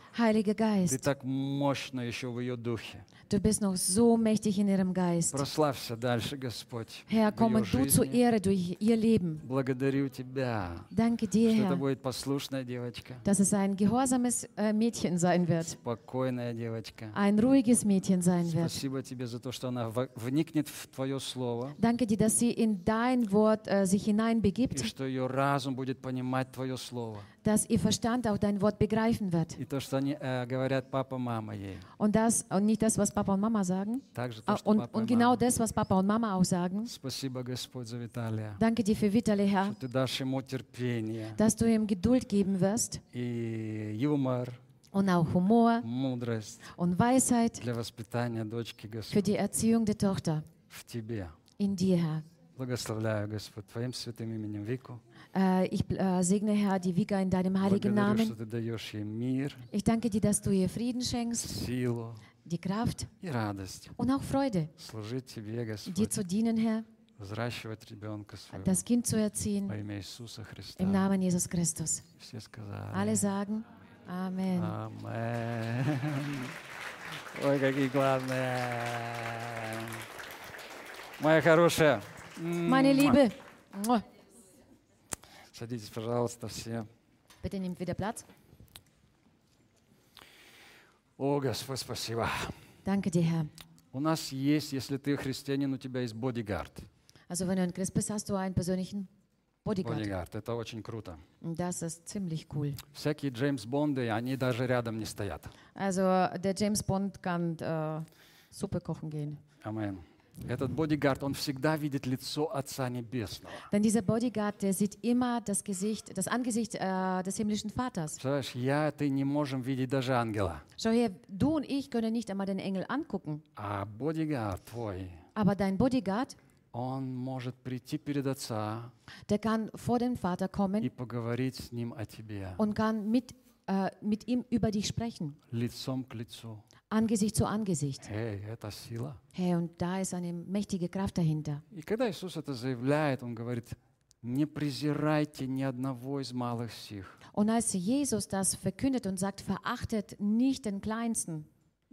Heiliger Ты Geist, так мощно еще в ее духе. du bist noch so mächtig in ihrem Geist. Прославься дальше, Господь, Herr, в komme ее du zur жизни. Ehre durch ihr Leben. Благодарю Тебя, Danke dir, что это Herr, будет послушная девочка, dass es ein gehorsames äh, Mädchen sein wird, спокойная девочка. ein ruhiges Mädchen sein wird. Спасибо Тебе за то, что она в- вникнет в Твое Слово, Danke dir, dass sie in dein Wort äh, sich и hineinbegibt, что ее разум будет понимать Твое Слово. dass ihr Verstand auch dein Wort begreifen wird. И то, что они э, говорят папа, мама ей. Und das und nicht das, was Papa und Mama sagen. Также то, Ah, что Und, папа und и genau мама. das, was Papa und Mama auch sagen. Спасибо, Господь, за Виталия. Danke dir für Vitali, Herr, Что Ты дашь ему терпение dass du ihm Geduld geben wirst и юмор, und auch Humor мудрость und Weisheit для воспитания дочки, für Господь, die Erziehung der Tochter в Тебе. in dir, Herr. Благословляю, Господь, Твоим святым именем Вику. Äh, ich äh, segne, Herr, die Vika in deinem heiligen Благодарю, что Namen. Ты даешь ей мир, Ich danke dir, dass du ihr Frieden schenkst, силу die Kraft и радость und auch Freude, служить Тебе, dir Господь, zu dienen, Herr, взращивать ребенка своего das Kind zu erziehen, во имя Иисуса Христа. im Namen Jesus Christus. Все сказали. Alle sagen Amen. Амен. Ой, какие главные. Моя хорошая. Meine Муа. Liebe, Mua. Садитесь, пожалуйста, все. Bitte nehmt wieder Platz. О, Господь, спасибо. Danke dir, Herr. У нас есть, если ты христианин, у тебя есть бодигард. Also wenn du ein Christ bist, hast du einen persönlichen Bodyguard. Бодигард. Это очень круто. Und das ist ziemlich cool. Всякие Джеймс Бонды, они даже рядом не стоят. Also der James Bond kann äh, Suppe kochen gehen. Амен. Этот бодигард, он всегда видит лицо Отца Небесного. Denn dieser Bodyguard, der sieht immer das Gesicht, das Angesicht äh, des himmlischen Vaters. Представляешь, я, ты не можем видеть даже ангела. Schau her, du und ich können nicht einmal den Engel angucken. А бодигард твой, Aber dein Bodyguard, он может прийти перед Отца der kann vor den Vater и kommen поговорить с ним о тебе. und kann mit, äh, mit ihm über dich sprechen. Лицом к лицу. Angesicht zu Angesicht. Эй, это сила. Hey, und da ist eine mächtige Kraft dahinter. И когда Иисус это заявляет, Он говорит, не презирайте ни одного из малых сих. Und als Jesus das verkündet und sagt, verachtet nicht den Kleinsten,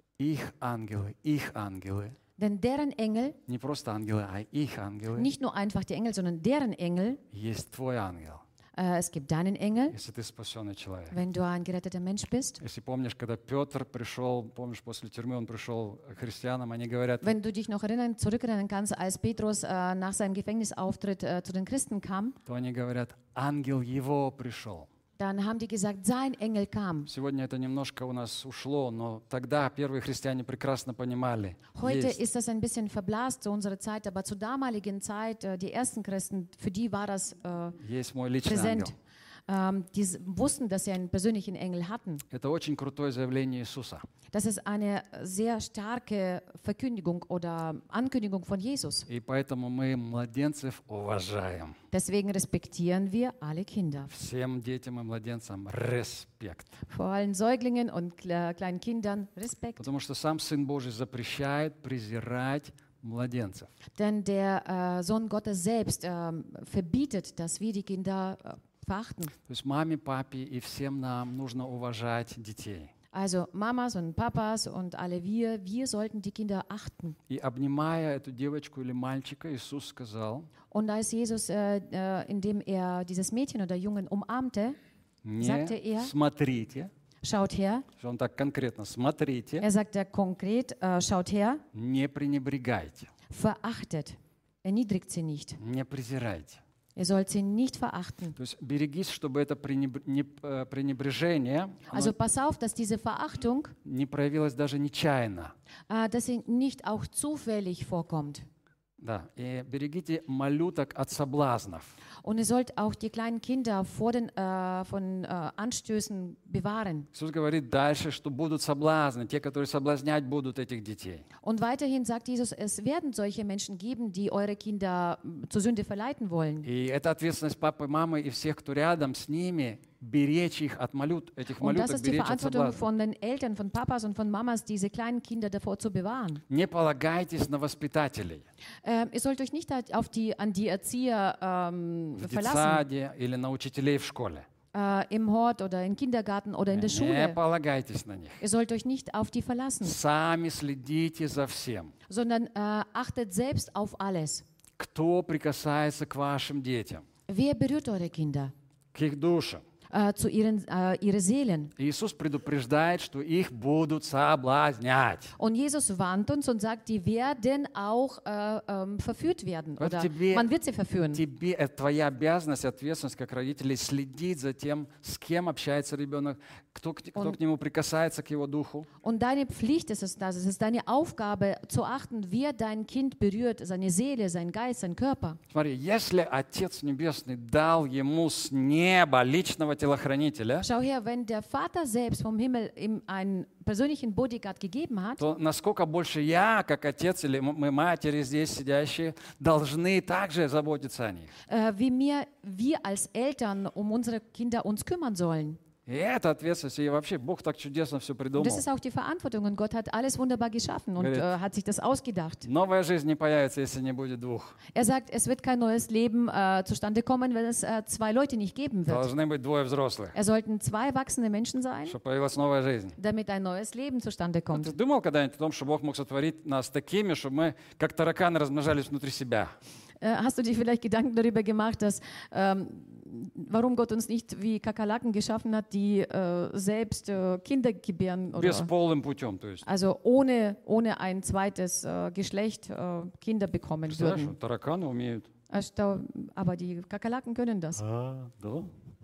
Их ангелы, их ангелы. denn deren Engel, Не просто ангелы, а их ангелы. nicht nur einfach die Engel, sondern deren Engel, Есть твой ангел, äh, es gibt deinen Engel, если ты спасенный человек. wenn du ein geretteter Mensch bist. Если помнишь, когда Петр пришел, помнишь, после тюрьмы он пришел к христианам, они говорят, Wenn du dich noch erinnern, zurückerinnern kannst, als Petrus äh, nach seinem Gefängnisauftritt äh, zu den Christen kam, то они говорят, ангел его пришел. dann haben die gesagt, sein Engel kam. Сегодня это немножко у нас ушло, но тогда первые христиане прекрасно понимали. Heute Есть. ist das ein bisschen verblasst zu unserer Zeit, aber zur damaligen Zeit, äh, die ersten Christen, für die war das äh, Есть мой личный ангел. präsent. Ähm, die s- wussten, dass sie einen persönlichen Engel hatten. Это очень крутое заявление Иисуса. Das ist eine sehr starke Verkündigung oder Ankündigung von Jesus. И поэтому мы младенцев уважаем. Deswegen respektieren wir alle Kinder. Всем детям и младенцам респект. Vor allen Säuglingen und kle- kleinen Kindern Respekt. Потому что сам Сын Божий запрещает презирать младенцев. Denn der äh, Sohn Gottes selbst ähm, verbietet, dass wir die Kinder äh, verachten. То есть маме, папе и всем нам нужно уважать детей. Also Mamas und Papas und alle wir, wir sollten die Kinder achten. И обнимая эту девочку или мальчика, Иисус сказал, Und als Jesus, äh, äh, indem er dieses Mädchen oder Jungen umarmte, sagte не er, смотрите, schaut her, он так конкретно, смотрите, er sagte konkret, äh, schaut her, не пренебрегайте, verachtet, erniedrigt sie nicht. не презирайте. Ihr sollt sie nicht verachten. То есть берегись, чтобы это пренеб- не- э, пренебрежение Also оно pass auf, dass diese Verachtung, не проявилось даже нечаянно. äh, dass sie nicht auch zufällig vorkommt. Да. И берегите малюток от соблазнов. Und ihr sollt auch die kleinen Kinder vor den, äh, von äh, Anstößen bewahren. Иисус говорит дальше, что будут соблазны, те, которые соблазнять будут этих детей. Und weiterhin sagt Jesus, es werden solche Menschen geben, die eure Kinder mm, zur Sünde verleiten wollen. И это ответственность папы, мамы и всех, кто рядом с ними, беречь их от малют, этих Und das малюток, ist die беречь от Verantwortung соблазна. von den Eltern, von Papas und von Mamas, diese kleinen Kinder davor zu bewahren. Не полагайтесь на воспитателей Ähm, ihr sollt euch nicht halt auf die, an die Erzieher ähm, в verlassen детсаде или на учителей в школе. äh, im Hort oder im Kindergarten oder in der Не Schule. полагайтесь на них. Ihr sollt euch nicht auf die verlassen, Сами следите за всем. sondern äh, achtet selbst auf alles. Кто прикасается к вашим детям, Wer berührt eure Kinder? к их душам? Äh, zu ihren äh, ihre Seelen. Иисус предупреждает, что их будут соблазнять. Und Jesus warnt uns und sagt, die werden auch äh, ähm, verführt werden. Вот Oder тебе- man wird sie verführen. Тебе, это твоя обязанность, ответственность как родителей следить за тем, с кем общается ребенок, кто, к- кто к нему прикасается, к его духу. Und deine Pflicht ist es das, es ist deine Aufgabe zu achten, wer dein Kind berührt, seine Seele, sein Geist, sein Körper. Смотри, если Отец Небесный дал ему с неба личного телохранителя, Schau her, wenn der Vater selbst vom Himmel ihm einen persönlichen Bodyguard gegeben hat, то насколько больше я, как отец или м- мы матери здесь сидящие, должны также заботиться о них. äh, wie mir, wir als Eltern um unsere Kinder uns kümmern sollen. И это ответственность. И вообще Бог так чудесно все Und придумал. das ist auch die Verantwortung und Gott hat alles wunderbar geschaffen und Говорит, äh, hat sich das ausgedacht. Новая жизнь не появится, если не будет двух. Er sagt, es wird kein neues Leben äh, zustande kommen, wenn es äh, zwei Leute nicht geben wird. Должны быть двое взрослых, Es sollten zwei erwachsene Menschen sein, чтобы появилась новая жизнь. damit ein neues Leben zustande Ты kommt. думал когда-нибудь о том, что Бог мог сотворить нас такими, чтобы мы, как тараканы, размножались внутри себя? Äh, hast du dir vielleicht Gedanken darüber gemacht, dass ähm, warum Gott uns nicht wie Kakerlaken geschaffen hat, die äh, selbst äh, Kinder gebären oder Бесполым путем, то есть. also ohne, ohne ein zweites äh, Geschlecht äh, Kinder bekommen Представляешь, würden. вот тараканы умеют. Erstau- Aber die Kakerlaken können das. А, да.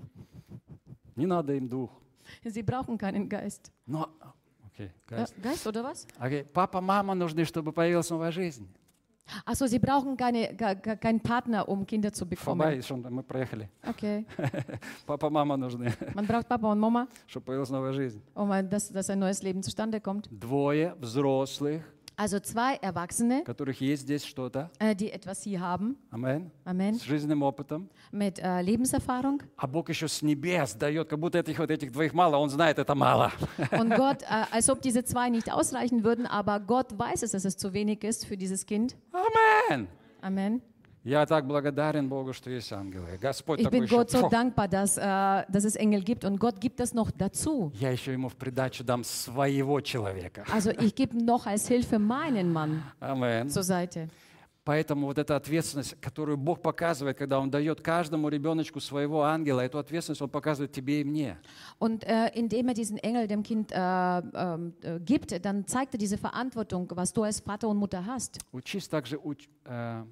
Не надо им двух. Sie brauchen keinen Geist. Но, окей, Äh, Geist. Geist oder was? Окей, папа, мама нужны, чтобы появилась новая жизнь. Achso, sie brauchen keine, ke- ke- keinen Partner, um Kinder zu bekommen. Фабай, что мы проехали. Okay. Папа, мама нужны, Man braucht Papa und Mama, чтобы появилась новая жизнь. um ein- dass, dass ein neues Leben zustande kommt. Двое взрослых, Also zwei Erwachsene, у которых есть здесь что-то, äh, die etwas hier haben, амен, Amen, с жизненным опытом, mit äh, Lebenserfahrung. а Бог еще с небес дает, как будто этих вот этих двоих мало, Он знает, это мало. Und Gott, äh, als ob diese zwei nicht ausreichen würden, aber Gott weiß es, dass es zu wenig ist für dieses Kind. Амен. Amen. Я так благодарен Богу, что есть ангелы. Господь Ich такой bin еще, Gott so фу, dankbar, dass, äh, dass es Engel gibt und Gott gibt das noch dazu. я еще ему в придачу дам своего человека. Also ich gebe noch als Hilfe meinen Mann Амен. zur Seite. Поэтому вот эта ответственность, которую Бог показывает, когда Он дает каждому ребеночку своего ангела, эту ответственность Он показывает тебе и мне. Und äh, indem er diesen Engel dem Kind äh, ähm, äh, gibt, dann zeigt er diese Verantwortung, was du als Vater und Mutter hast. Учись также уч- э,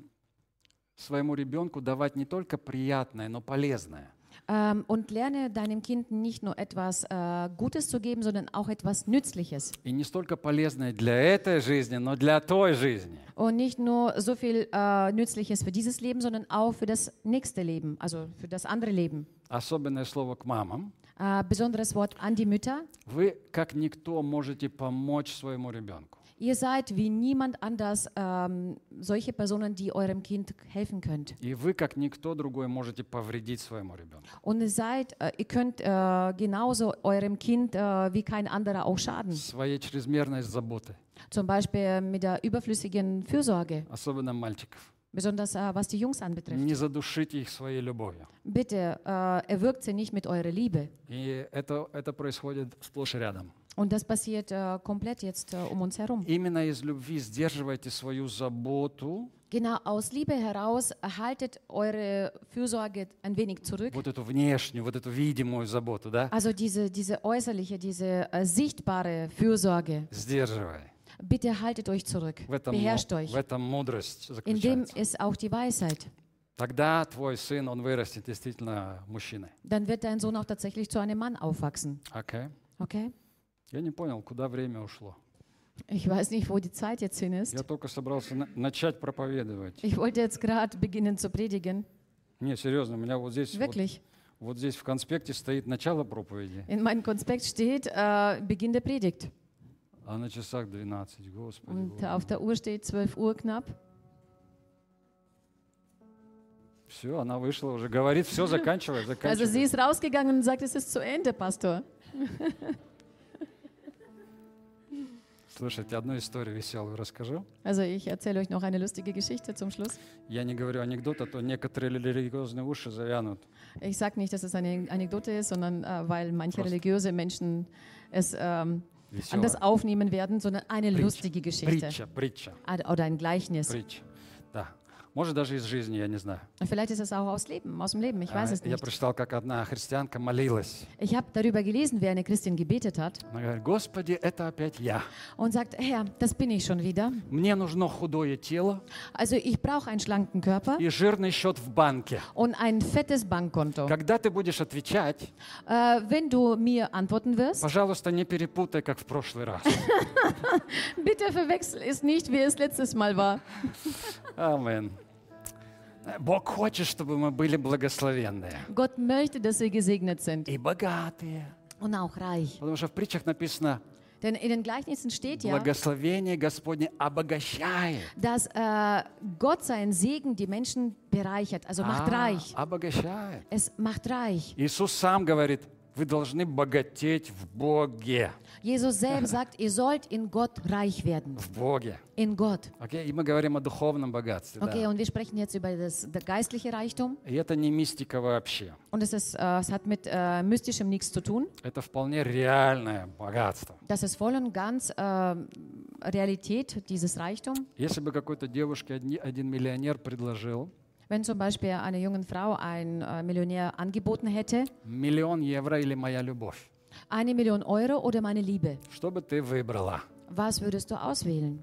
своему ребенку давать не только приятное, но полезное. Ähm, und lerne deinem Kind nicht nur etwas äh, Gutes zu geben, sondern auch etwas Nützliches. И не столько полезное для этой жизни, но для той жизни. Und nicht nur so viel äh, Nützliches für dieses Leben, sondern auch für das nächste Leben, also für das andere Leben. Особенное слово к мамам. Äh, besonderes Wort an die Mütter. Вы, как никто, можете помочь своему ребенку. Ihr seid wie niemand anders ähm, solche Personen, die eurem Kind helfen könnt. И вы, как никто другой, можете повредить своему ребенку. Und ihr seid, äh, ihr könnt äh, genauso eurem Kind äh, wie kein anderer auch schaden. Своей чрезмерной заботы, Zum Beispiel mit der überflüssigen Fürsorge, особенно мальчиков. besonders äh, was die Jungs anbetrifft. Не задушите их своей любовью. Bitte äh, erwürgt sie nicht mit eurer Liebe. И это, это происходит сплошь и рядом. Und das passiert äh, komplett jetzt äh, um uns herum. Именно из любви сдерживайте свою заботу, Genau aus Liebe heraus haltet eure Fürsorge ein wenig zurück. вот эту внешнюю, вот эту видимую заботу, да? Also diese, diese äußerliche, diese äh, sichtbare Fürsorge. Сдерживай. Bitte haltet euch zurück. В этом, Beherrscht в euch. этом мудрость In dem заключается. ist auch die Weisheit. Тогда твой сын, он вырастет действительно мужчиной. Dann wird dein Sohn auch tatsächlich zu einem Mann aufwachsen. Окей? Okay? Я не понял, куда время ушло. Ich weiß nicht, wo die Zeit jetzt hin ist. Я только собрался на- начать проповедовать. Ich wollte jetzt gerade beginnen zu predigen. Не, серьезно, у меня вот здесь, вот, Wirklich. вот здесь в конспекте стоит начало проповеди, In meinem Konspekt steht äh, Beginn der Predigt. а на часах двенадцать. Господи. Und Боже. auf der Uhr steht zwölf Uhr knapp. Все, она вышла уже, говорит, все, заканчивай, Also заканчивай. sie ist rausgegangen und sagt, es ist zu Ende, Pastor. Слушайте, одну историю веселую расскажу. Also ich erzähle euch noch eine lustige Geschichte zum Schluss. Я не говорю анекдот, а то некоторые религиозные уши завянут. Ich sage nicht, dass es eine Anekdote ist, sondern äh, weil manche Prost. religiöse Menschen es ähm, Веселая. anders aufnehmen werden, sondern eine lustige Geschichte Притча, притча, Ah, oder ein Gleichnis. притча. Да. Может, даже из жизни, я не знаю. Und vielleicht ist es auch aus Leben, aus dem Leben, ich weiß А, es Я nicht. прочитал, как одна христианка молилась. Ich habe darüber gelesen, wie eine Christin gebetet hat Она говорит: Господи, это опять я. und sagt, Herr, das bin ich schon wieder. Мне нужно худое тело Also ich brauche einen schlanken Körper и жирный счет в банке. und ein fettes Bankkonto. Когда ты будешь отвечать, Äh, wenn du mir antworten wirst, пожалуйста, не перепутай, как в прошлый раз. bitte verwechsel es nicht, wie es letztes Mal war. Амин. Бог хочет, чтобы мы были благословенные Gott möchte, dass wir gesegnet sind и богатые. und auch reich. Потому что в притчах написано: Denn in den Gleichnissen steht ja, благословение Господне обогащает. dass äh, Gott seinen Segen die Menschen bereichert, also macht А, reich. обогащает. Es macht reich. Иисус сам говорит: вы должны богатеть в Боге. Jesus selbst sagt, ihr sollt in Gott reich werden. В Боге. In Gott. Окей? И мы говорим о духовном богатстве. Okay, Да. und wir sprechen jetzt über das, das geistliche Reichtum. И это не мистика вообще. Und es, ist, äh, es hat mit äh, mystischem nichts zu tun. Это вполне реальное богатство. Das ist voll und ganz äh, Realität, dieses Reichtum. Если бы какой-то девушке одни- один миллионер предложил Wenn zum Beispiel einer jungen Frau ein äh, Millionär angeboten hätte, миллион евро или моя любовь, eine Million Euro oder meine Liebe, что бы ты выбрала? was würdest du auswählen?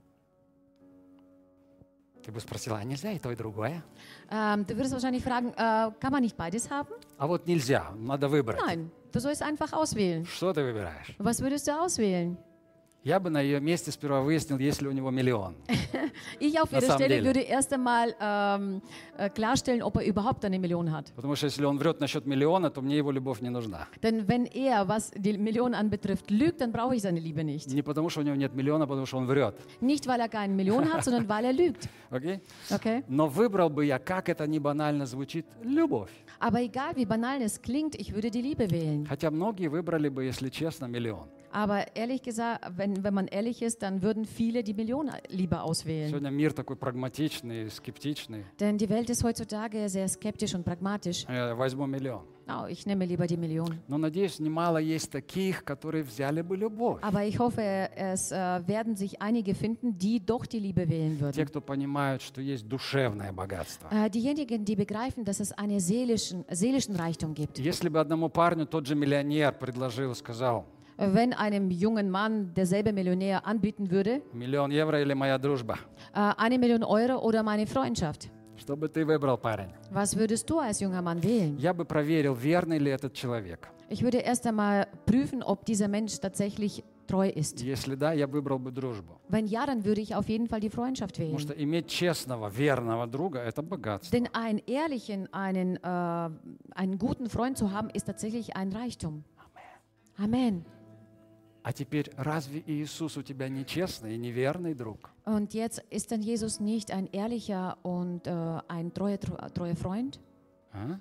Ты бы спросила: а нельзя и то, и другое? Ähm, du würdest wahrscheinlich fragen, äh, kann man nicht beides haben? А вот нельзя, надо выбрать. Nein, du sollst einfach auswählen. Что ты выбираешь? Was würdest du auswählen? Я бы на ее месте сперва выяснил, есть ли у него миллион. Ich auf Na, ihrer самом Stelle деле. würde erst einmal ähm, äh, klarstellen, ob er überhaupt eine Million hat. Потому что если он врет насчет миллиона, то мне его любовь не нужна. Denn wenn er, was die Million anbetrifft, lügt, dann brauche ich seine Liebe nicht. Не потому, что у него нет миллиона, а потому что он врет. Nicht, weil er keine Million hat, sondern weil er lügt. Окей? Okay? Но выбрал бы я, как это не банально звучит, любовь. Aber egal, wie banal es klingt, ich würde die Liebe wählen. Хотя многие выбрали бы, если честно, миллион. Aber ehrlich gesagt, wenn, wenn man ehrlich ist, dann würden viele die Million lieber auswählen. Сегодня мир такой прагматичный, скептичный. Denn die Welt ist heutzutage sehr skeptisch und pragmatisch. Я возьму миллион. Oh, ich nehme lieber die Million. Но, надеюсь, немало есть таких, которые взяли бы любовь. Aber ich hoffe, es äh, werden sich einige finden, die doch die Liebe wählen Те, würden. кто понимают, что есть душевное богатство. Äh, diejenigen, die begreifen, dass es einen seelischen, seelischen Reichtum gibt. Если бы одному парню тот же миллионер предложил, сказал: Wenn einem jungen Mann derselbe Millionär anbieten würde, миллион евро или моя дружба, äh, eine Million Euro oder meine Freundschaft, что бы ты выбрал, парень? was würdest du als junger Mann wählen? Я бы проверил, верный ли этот человек. Ich würde erst einmal prüfen, ob dieser Mensch tatsächlich treu ist. Если да, я выбрал бы дружбу. Wenn ja, dann würde ich auf jeden Fall die Freundschaft Потому что wählen. иметь честного, верного друга – это богатство. Denn einen ehrlichen, einen, äh, einen guten Freund zu haben, ist tatsächlich ein Reichtum. Amen. А теперь, разве Иисус у тебя нечестный и неверный друг? Und jetzt ist dann Jesus nicht ein ehrlicher und äh, ein treuer, treuer Freund? А?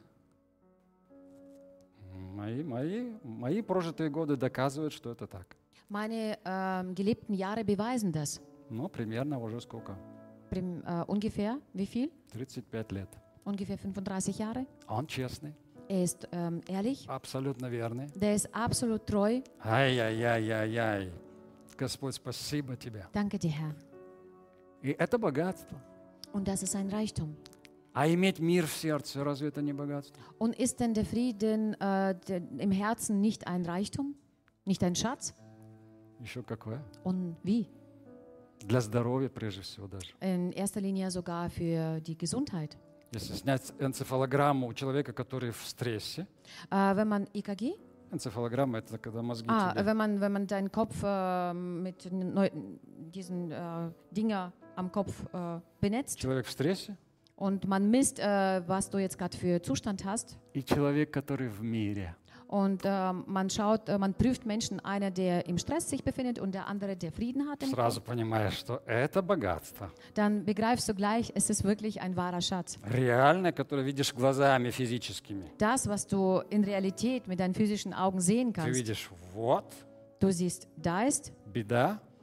Мои, мои, мои прожитые годы доказывают, что это так. Meine ähm, gelebten Jahre beweisen das. Ну, примерно уже сколько? Prim, äh, ungefähr, wie viel? тридцать пять лет. Ungefähr fünfunddreißig Jahre. Он честный, Er ist ähm, ehrlich, абсолютно верный. der ist absolut treu. Ай-яй-яй-яй-яй. Господь, спасибо тебе. Danke dir, Herr. И это богатство. Und das ist ein Reichtum. А иметь мир в сердце, разве это не богатство? Und ist denn der Frieden äh, der, im Herzen nicht ein Reichtum? Nicht ein Schatz? Еще какое? Und wie? Для здоровья прежде всего даже. In erster Linie sogar für die Gesundheit. Если снять энцефалограмму у человека, который в стрессе, Äh, wenn man E K G? энцефалограмма – это когда мозги Ah, тебе. wenn man, wenn man deinen Kopf äh, mit neu, diesen äh, Dinger am Kopf äh, benetzt Человек в стрессе und man misst, äh, was du jetzt gerade für Zustand hast и человек, который в мире. und äh, man schaut, äh, man prüft Menschen, einer, der im Stress sich befindet und der andere, der Frieden hat, im Сразу понимаешь, что это богатство. dann begreifst du gleich, es ist wirklich ein wahrer Schatz. Реальное, которое видишь глазами физическими. Das, was du in Realität mit deinen physischen Augen sehen Ты kannst. видишь, вот, Du siehst, da ist беда,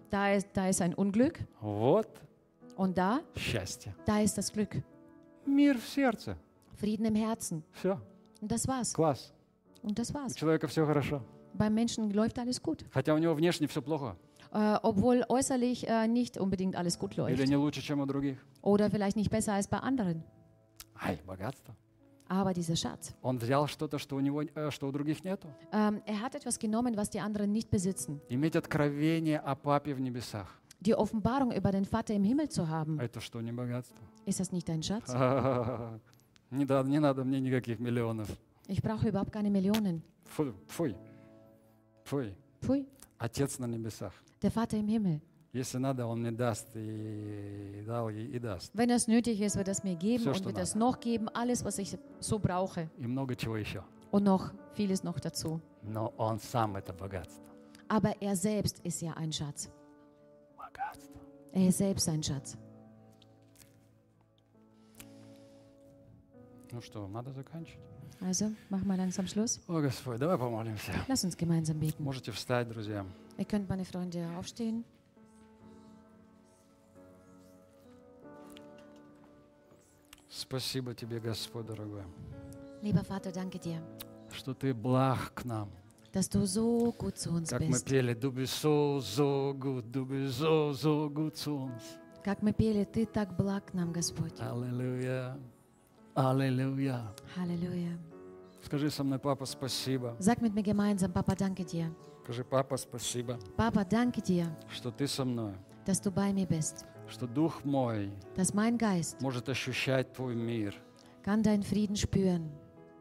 da ist, da ist ein Unglück. Вот Und da, счастье. da ist das Glück. Мир в сердце. Frieden im Herzen. Все, Und das war's. класс. Und das У war's. человека все хорошо. Beim Menschen läuft alles gut. Хотя у него внешне все плохо. Äh, obwohl äußerlich äh, nicht unbedingt alles gut Или läuft. не лучше, чем у других. Oder vielleicht nicht besser als bei anderen. Ай, богатство. Aber dieser Schatz. Он взял что-то, что у него, э, что у других нету. Ähm, er hat etwas genommen, was die anderen nicht besitzen. Иметь откровение о Папе в небесах. Die Offenbarung über den Vater im Himmel zu haben. Это что, не богатство? Ist das nicht ein Schatz? Не надо, не надо мне никаких миллионов. Ich brauche überhaupt keine Millionen. Фу, фуй. Фуй. Pfui. Отец на небесах. Der Vater im Himmel. Если надо, Он мне даст и дал, и, и даст. Wenn es nötig ist, wird es mir geben So und что wird es надо. noch geben, alles, was ich so brauche. И много чего еще. Und noch vieles noch dazu. Но Он сам это богатство. Aber er selbst ist ja ein Schatz. Богатство. Er ist selbst ein Schatz. Ну что, надо заканчивать? Also, mach mal langsam Schluss. О, Господь, давай помолимся. Lass uns gemeinsam beten. Можете встать, друзья. Ihr könnt, meine Freunde, aufstehen. Спасибо Тебе, Господь, дорогой, Lieber Vater, danke dir, что Ты благ к нам. dass du so gut zu uns Как мы bist. пели, du bist so, so gut, du bist so, so gut zu uns. Как мы пели, ты так благ нам, Господь. Аллилуйя, аллилуйя. Halleluja. Скажи со мной, папа, спасибо. Sag mit mir gemeinsam, Papa, danke dir. Скажи, папа, спасибо, Papa, danke dir, что Ты со мной, dass du bei mir bist. что Дух мой Dass mein Geist может ощущать Твой мир. kann deinen Frieden spüren.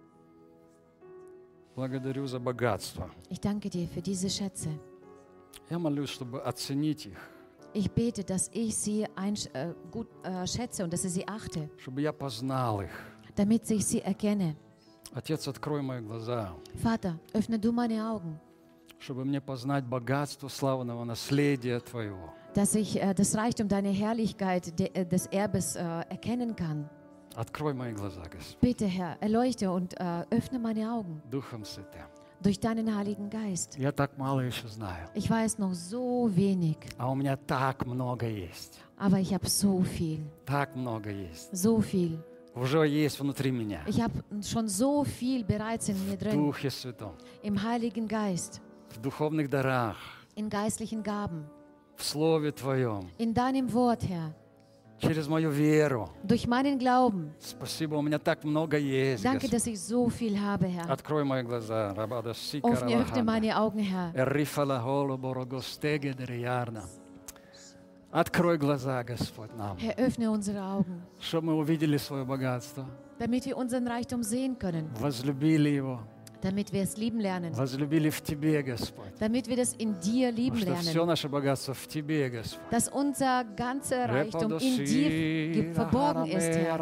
Благодарю за богатство. Ich danke dir für diese Schätze. Я молюсь, чтобы оценить их, Ich bete, dass ich sie einsch- äh, gut äh, schätze und dass ich sie achte, чтобы я познал их. damit ich sie erkenne. Отец, открой мои глаза, Vater, öffne du meine Augen, чтобы мне познать богатство славного наследия Твоего. dass ich äh, das Reichtum, deine Herrlichkeit de, äh, des Erbes äh, erkennen kann. Открой мои глаза, Господь, Bitte, Herr, erleuchte und äh, öffne meine Augen Духом Святым. durch deinen Heiligen Geist. Я так мало еще знаю, Ich weiß noch so wenig, а у меня так много есть. aber ich habe so viel, Так много есть. so viel. Уже есть внутри меня. Ich habe schon so viel bereits in mir В drin, Духе Святом, im Heiligen Geist, в духовных дарах, in geistlichen Gaben, в Слове Твоем, in deinem Wort, Herr, через мою веру. durch meinen Glauben. Спасибо, у меня так много есть, Danke, Господь. dass ich so viel habe, Herr. Открой мои глаза. Рабада сика Öffne, öffne ралаханда. meine Augen, Herr. Эррифала голо борогостеге дерьярна. Открой глаза, Господь, нам, Herr, öffne unsere Augen, чтобы мы увидели свое богатство, damit wir unseren Reichtum sehen können, возлюбили его, damit wir es lieben lernen, возлюбили в Тебе, Господь. damit wir das in dir lieben Потому что все lernen, наше богатство в Тебе, Господь. dass unser ganzer Reichtum in dir ge- verborgen ist, Herr.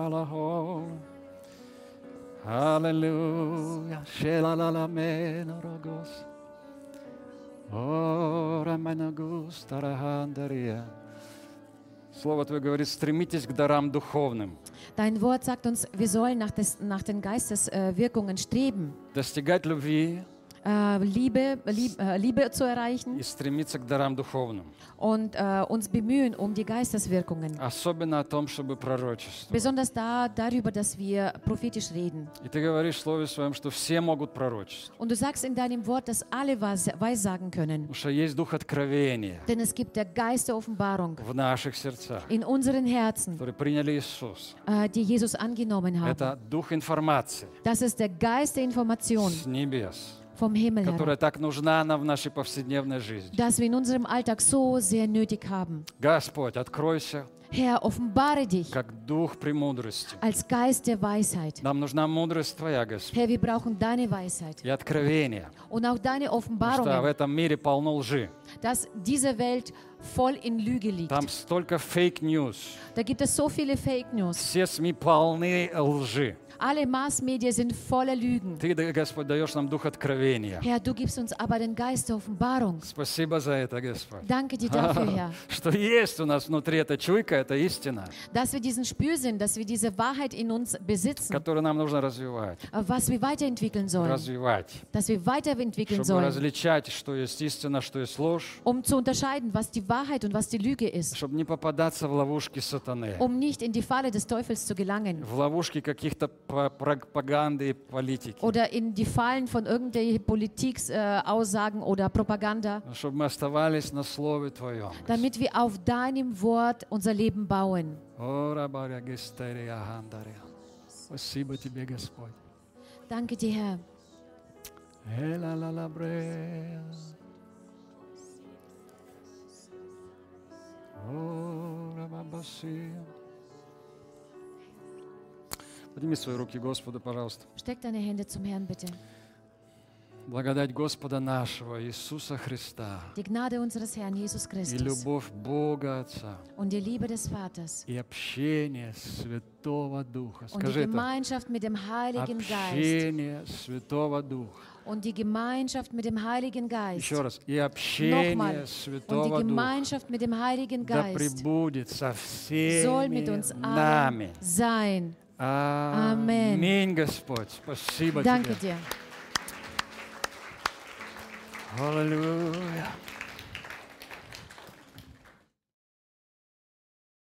Halleluja. Shelalalame rogos. Ора мене густара хандария. Слово Твое говорит, стремитесь к дарам духовным, Dein Wort sagt uns, wir sollen nach, des, nach den Geisteswirkungen streben, достигать любви äh, Liebe, lieb, äh, Liebe zu erreichen и стремиться к дарам духовным. und äh, uns bemühen um die Geisteswirkungen. Особенно о том, чтобы пророчествовать. Besonders da, darüber, dass wir prophetisch reden. И Ты говоришь в Слове Своем, что все могут пророчествовать. Und du sagst in deinem Wort, dass alle weis- weissagen können. Потому что есть дух откровения Denn es gibt der Geist der Offenbarung в наших сердцах, in unseren Herzen, которые приняли Иисуса. äh, die Jesus angenommen haben. Это дух информации Das ist der Geist der Information с небес, vom Himmel her, которая так нужна нам в нашей повседневной жизни. das wir in unserem Alltag so sehr nötig haben. Господь, откройся, Herr, offenbare dich как дух премудрости. als Geist der Weisheit. Нам нужна мудрость Твоя, Господь, Herr, wir brauchen deine Weisheit и откровение. und auch deine Потому что в Offenbarungen, этом мире полно лжи. dass diese Welt voll in Lüge liegt. Там столько фейк-ньюс. Da gibt es so viele Fake News. Все СМИ полны лжи. Alle Massmedien sind voller Lügen. Ты, Господь, даешь нам дух откровения. Herr, du gibst uns aber den Geist der Offenbarung. Спасибо за это, Господь. Danke dir dafür, Herr. Что есть у нас внутри эта чуйка, это истина, dass wir diesen Spürsinn, dass wir diese Wahrheit in uns besitzen, которую нам нужно развивать. was wir weiterentwickeln sollen, Развивать. dass wir weiterentwickeln Чтобы sollen, различать, что есть истина, что есть ложь. um zu unterscheiden, was die Wahrheit und was die Lüge ist, Чтобы не попадаться в ловушки сатаны. um nicht in die Falle des Teufels zu gelangen В ловушки каких-то по- пропаганды и политики. oder in die Fallen von irgendwelchen Politikaussagen äh, Aussagen oder Propaganda, Чтобы мы оставались на Слове Твоем. damit wir auf deinem Wort unser Leben bauen. Ора баря гестерия гандаря. Спасибо Тебе, Господь. Danke dir, Herr. Эла ла ла брея. Ора бабасия. Подними свои руки Господу, пожалуйста. Steck deine Hände zum Herrn, bitte. Благодать Господа нашего Иисуса Христа Die Gnade unseres Herrn Jesus и Christus любовь Бога Отца und die Liebe des Vaters и общение Святого Духа. und die Скажи это. Gemeinschaft mit dem Heiligen Geist Общение Святого Духа. und die Gemeinschaft mit dem Heiligen Geist. Еще раз. И общение Nochmal. Und die Святого Духа Gemeinschaft mit dem Heiligen да Geist пребудет со soll mit всеми uns allen нами. sein. Аминь, Господь. Спасибо Danke Тебе. dir. Аллилуйя.